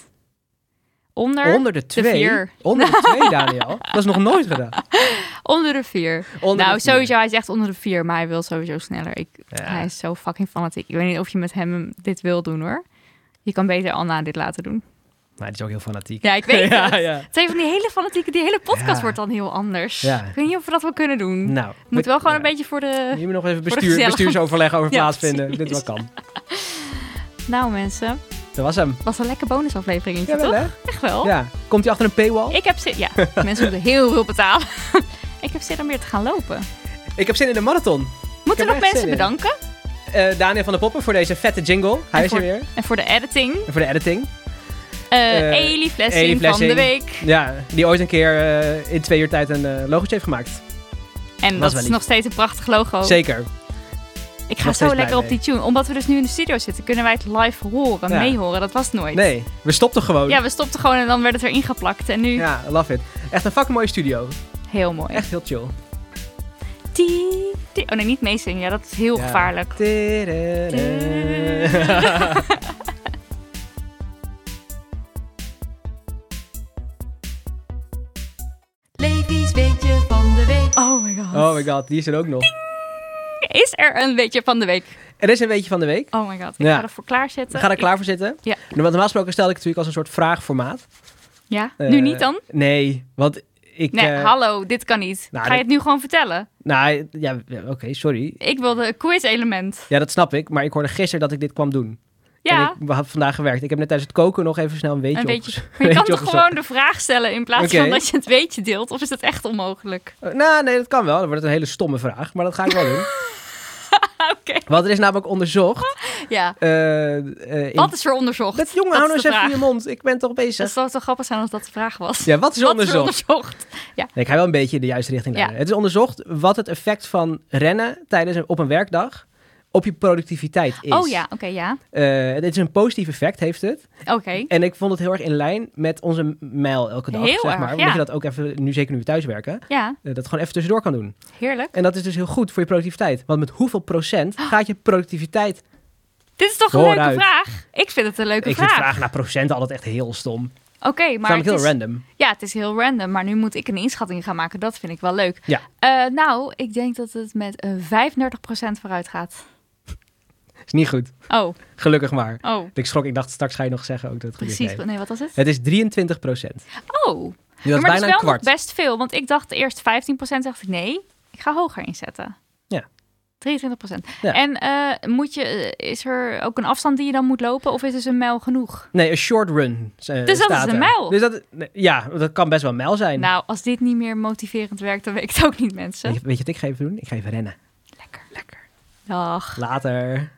Speaker 2: Onder,
Speaker 1: Onder de twee?
Speaker 2: De vier.
Speaker 1: Onder de twee, Daniel? Dat is nog nooit gedaan.
Speaker 2: Onder de vier.
Speaker 1: Onder
Speaker 2: nou,
Speaker 1: de vier.
Speaker 2: sowieso, hij zegt onder de vier, maar hij wil sowieso sneller. Ik,
Speaker 1: ja.
Speaker 2: Hij is zo fucking fanatiek. Ik weet niet of je met hem dit wil doen, hoor. Je kan beter Anna dit laten doen.
Speaker 1: Maar die is ook heel fanatiek.
Speaker 2: Ja, ik weet
Speaker 1: ja,
Speaker 2: het.
Speaker 1: Ja.
Speaker 2: Het is een van die hele fanatieke, die hele podcast
Speaker 1: ja.
Speaker 2: wordt dan heel anders.
Speaker 1: Ja.
Speaker 2: Ik weet niet of we dat wel kunnen doen.
Speaker 1: Nou,
Speaker 2: moet wel gewoon
Speaker 1: ja.
Speaker 2: een beetje voor de
Speaker 1: Je moet nog even bestuur, bestuursoverleg over
Speaker 2: ja,
Speaker 1: plaatsvinden.
Speaker 2: precies.
Speaker 1: Dit wel kan.
Speaker 2: Nou mensen.
Speaker 1: Dat was hem.
Speaker 2: Was een lekker bonusafleveringetje,
Speaker 1: ja, wel,
Speaker 2: toch?
Speaker 1: Hè?
Speaker 2: Echt wel.
Speaker 1: Ja. Komt hij achter een paywall?
Speaker 2: Ik heb zin... Ja, mensen moeten heel veel betalen. Ik heb zin om weer te gaan lopen.
Speaker 1: Ik heb zin in de marathon.
Speaker 2: Moeten we nog mensen bedanken?
Speaker 1: Uh, Daniel van der Poppen voor deze vette jingle. Hij
Speaker 2: en
Speaker 1: is
Speaker 2: voor,
Speaker 1: er weer.
Speaker 2: En voor de editing.
Speaker 1: En voor de editing.
Speaker 2: Uh, uh, Elie Flessing van de week.
Speaker 1: Ja, die ooit een keer uh, in twee uur tijd een uh, logootje heeft gemaakt.
Speaker 2: En dat, dat is nog steeds een prachtig logo.
Speaker 1: Zeker.
Speaker 2: Ik ga zo lekker op die tune. Omdat we dus nu in de studio zitten, kunnen wij het live horen, ja. meehoren. Dat was het nooit.
Speaker 1: Nee, we stopten gewoon.
Speaker 2: Ja, we stopten gewoon en dan werd het er ingeplakt. En nu...
Speaker 1: Ja, love it. Echt een fucking mooie studio.
Speaker 2: Heel mooi.
Speaker 1: Echt heel chill.
Speaker 2: Die, die. Oh nee, niet meezingen. Ja, dat is heel ja. gevaarlijk. Levi's weetje van de week. Oh my god.
Speaker 1: Oh my god, die is er ook nog.
Speaker 2: Ding. Is er een weetje van de week?
Speaker 1: Er is een weetje van de week.
Speaker 2: Oh my god, ik ja. ga ervoor klaarzetten.
Speaker 1: We gaan er klaar voor zitten.
Speaker 2: Ja.
Speaker 1: Normaal gesproken stel ik het natuurlijk als een soort vraagformaat.
Speaker 2: Ja, uh, nu niet dan?
Speaker 1: Nee, want ik...
Speaker 2: Nee, uh, hallo, dit kan niet.
Speaker 1: Nou,
Speaker 2: ga je het nu gewoon vertellen?
Speaker 1: Nou, ja, oké, okay, sorry.
Speaker 2: Ik wilde een quiz-element.
Speaker 1: Ja, dat snap ik, maar ik hoorde gisteren dat ik dit kwam doen.
Speaker 2: Ja.
Speaker 1: En ik had vandaag gewerkt. Ik heb net tijdens het koken nog even snel een weetje,
Speaker 2: een weetje.
Speaker 1: opgezocht.
Speaker 2: Maar je kan toch gewoon de vraag stellen in plaats okay. van dat je het weetje deelt? Of is dat echt onmogelijk?
Speaker 1: Uh, nou, nee, dat kan wel. Dan wordt het een hele stomme vraag, maar dat ga ik wel doen.
Speaker 2: Oké. Okay.
Speaker 1: Want er is namelijk onderzocht.
Speaker 2: Ja.
Speaker 1: Uh, uh, in...
Speaker 2: Wat is er onderzocht?
Speaker 1: Dat jongen, hou nou eens even in je mond. Ik ben toch bezig.
Speaker 2: Dat zou toch grappig zijn als dat de vraag was.
Speaker 1: Ja, wat is er
Speaker 2: wat
Speaker 1: onderzocht?
Speaker 2: Is er onderzocht? Ja.
Speaker 1: Nee, ik ga wel een beetje in de juiste richting leiden. Ja. Het is onderzocht wat het effect van rennen tijdens een, op een werkdag op je productiviteit is.
Speaker 2: Oh ja, oké, okay, ja.
Speaker 1: Uh, het is een positief effect, heeft het.
Speaker 2: Oké. Okay.
Speaker 1: En ik vond het heel erg in lijn met onze mijl elke dag,
Speaker 2: heel
Speaker 1: zeg
Speaker 2: erg,
Speaker 1: maar.
Speaker 2: Ja.
Speaker 1: Omdat je dat ook even, nu zeker nu we thuis werken,
Speaker 2: ja.
Speaker 1: uh, dat gewoon even tussendoor kan doen.
Speaker 2: Heerlijk.
Speaker 1: En dat is dus heel goed voor je productiviteit. Want met hoeveel procent gaat je productiviteit
Speaker 2: Dit is toch een
Speaker 1: vooruit?
Speaker 2: leuke vraag? Ik vind het een leuke
Speaker 1: ik
Speaker 2: vraag.
Speaker 1: Ik vind vragen naar procent altijd echt heel stom.
Speaker 2: Oké, okay, maar
Speaker 1: het is
Speaker 2: heel
Speaker 1: heel random.
Speaker 2: Ja, het is heel random. Maar nu moet ik een inschatting gaan maken. Dat vind ik wel leuk.
Speaker 1: Ja.
Speaker 2: Uh, nou, ik denk dat het met uh, vijfendertig procent vooruit gaat.
Speaker 1: Is niet goed.
Speaker 2: Oh.
Speaker 1: Gelukkig maar.
Speaker 2: Oh.
Speaker 1: Ik schrok, ik dacht straks ga je nog zeggen ook dat het
Speaker 2: Precies. Nee. nee, wat was het?
Speaker 1: Het is drieëntwintig procent.
Speaker 2: Oh.
Speaker 1: Dat
Speaker 2: ja,
Speaker 1: is
Speaker 2: maar
Speaker 1: bijna
Speaker 2: dat is wel
Speaker 1: een kwart.
Speaker 2: nog best veel. Want ik dacht eerst vijftien procent. Dacht ik nee, ik ga hoger inzetten.
Speaker 1: Ja.
Speaker 2: drieëntwintig procent.
Speaker 1: Ja. En
Speaker 2: uh, moet je, is er ook een afstand die je dan moet lopen? Of is dus een mijl genoeg?
Speaker 1: Nee, een short run. Uh,
Speaker 2: dus dat is een mijl?
Speaker 1: Dus dat, ja, dat kan best wel een mijl zijn.
Speaker 2: Nou, als dit niet meer motiverend werkt, dan weet ik het ook niet, mensen.
Speaker 1: Weet je, weet je wat ik ga even doen? Ik ga even rennen.
Speaker 2: Lekker.
Speaker 1: Lekker.
Speaker 2: Dag.
Speaker 1: Later.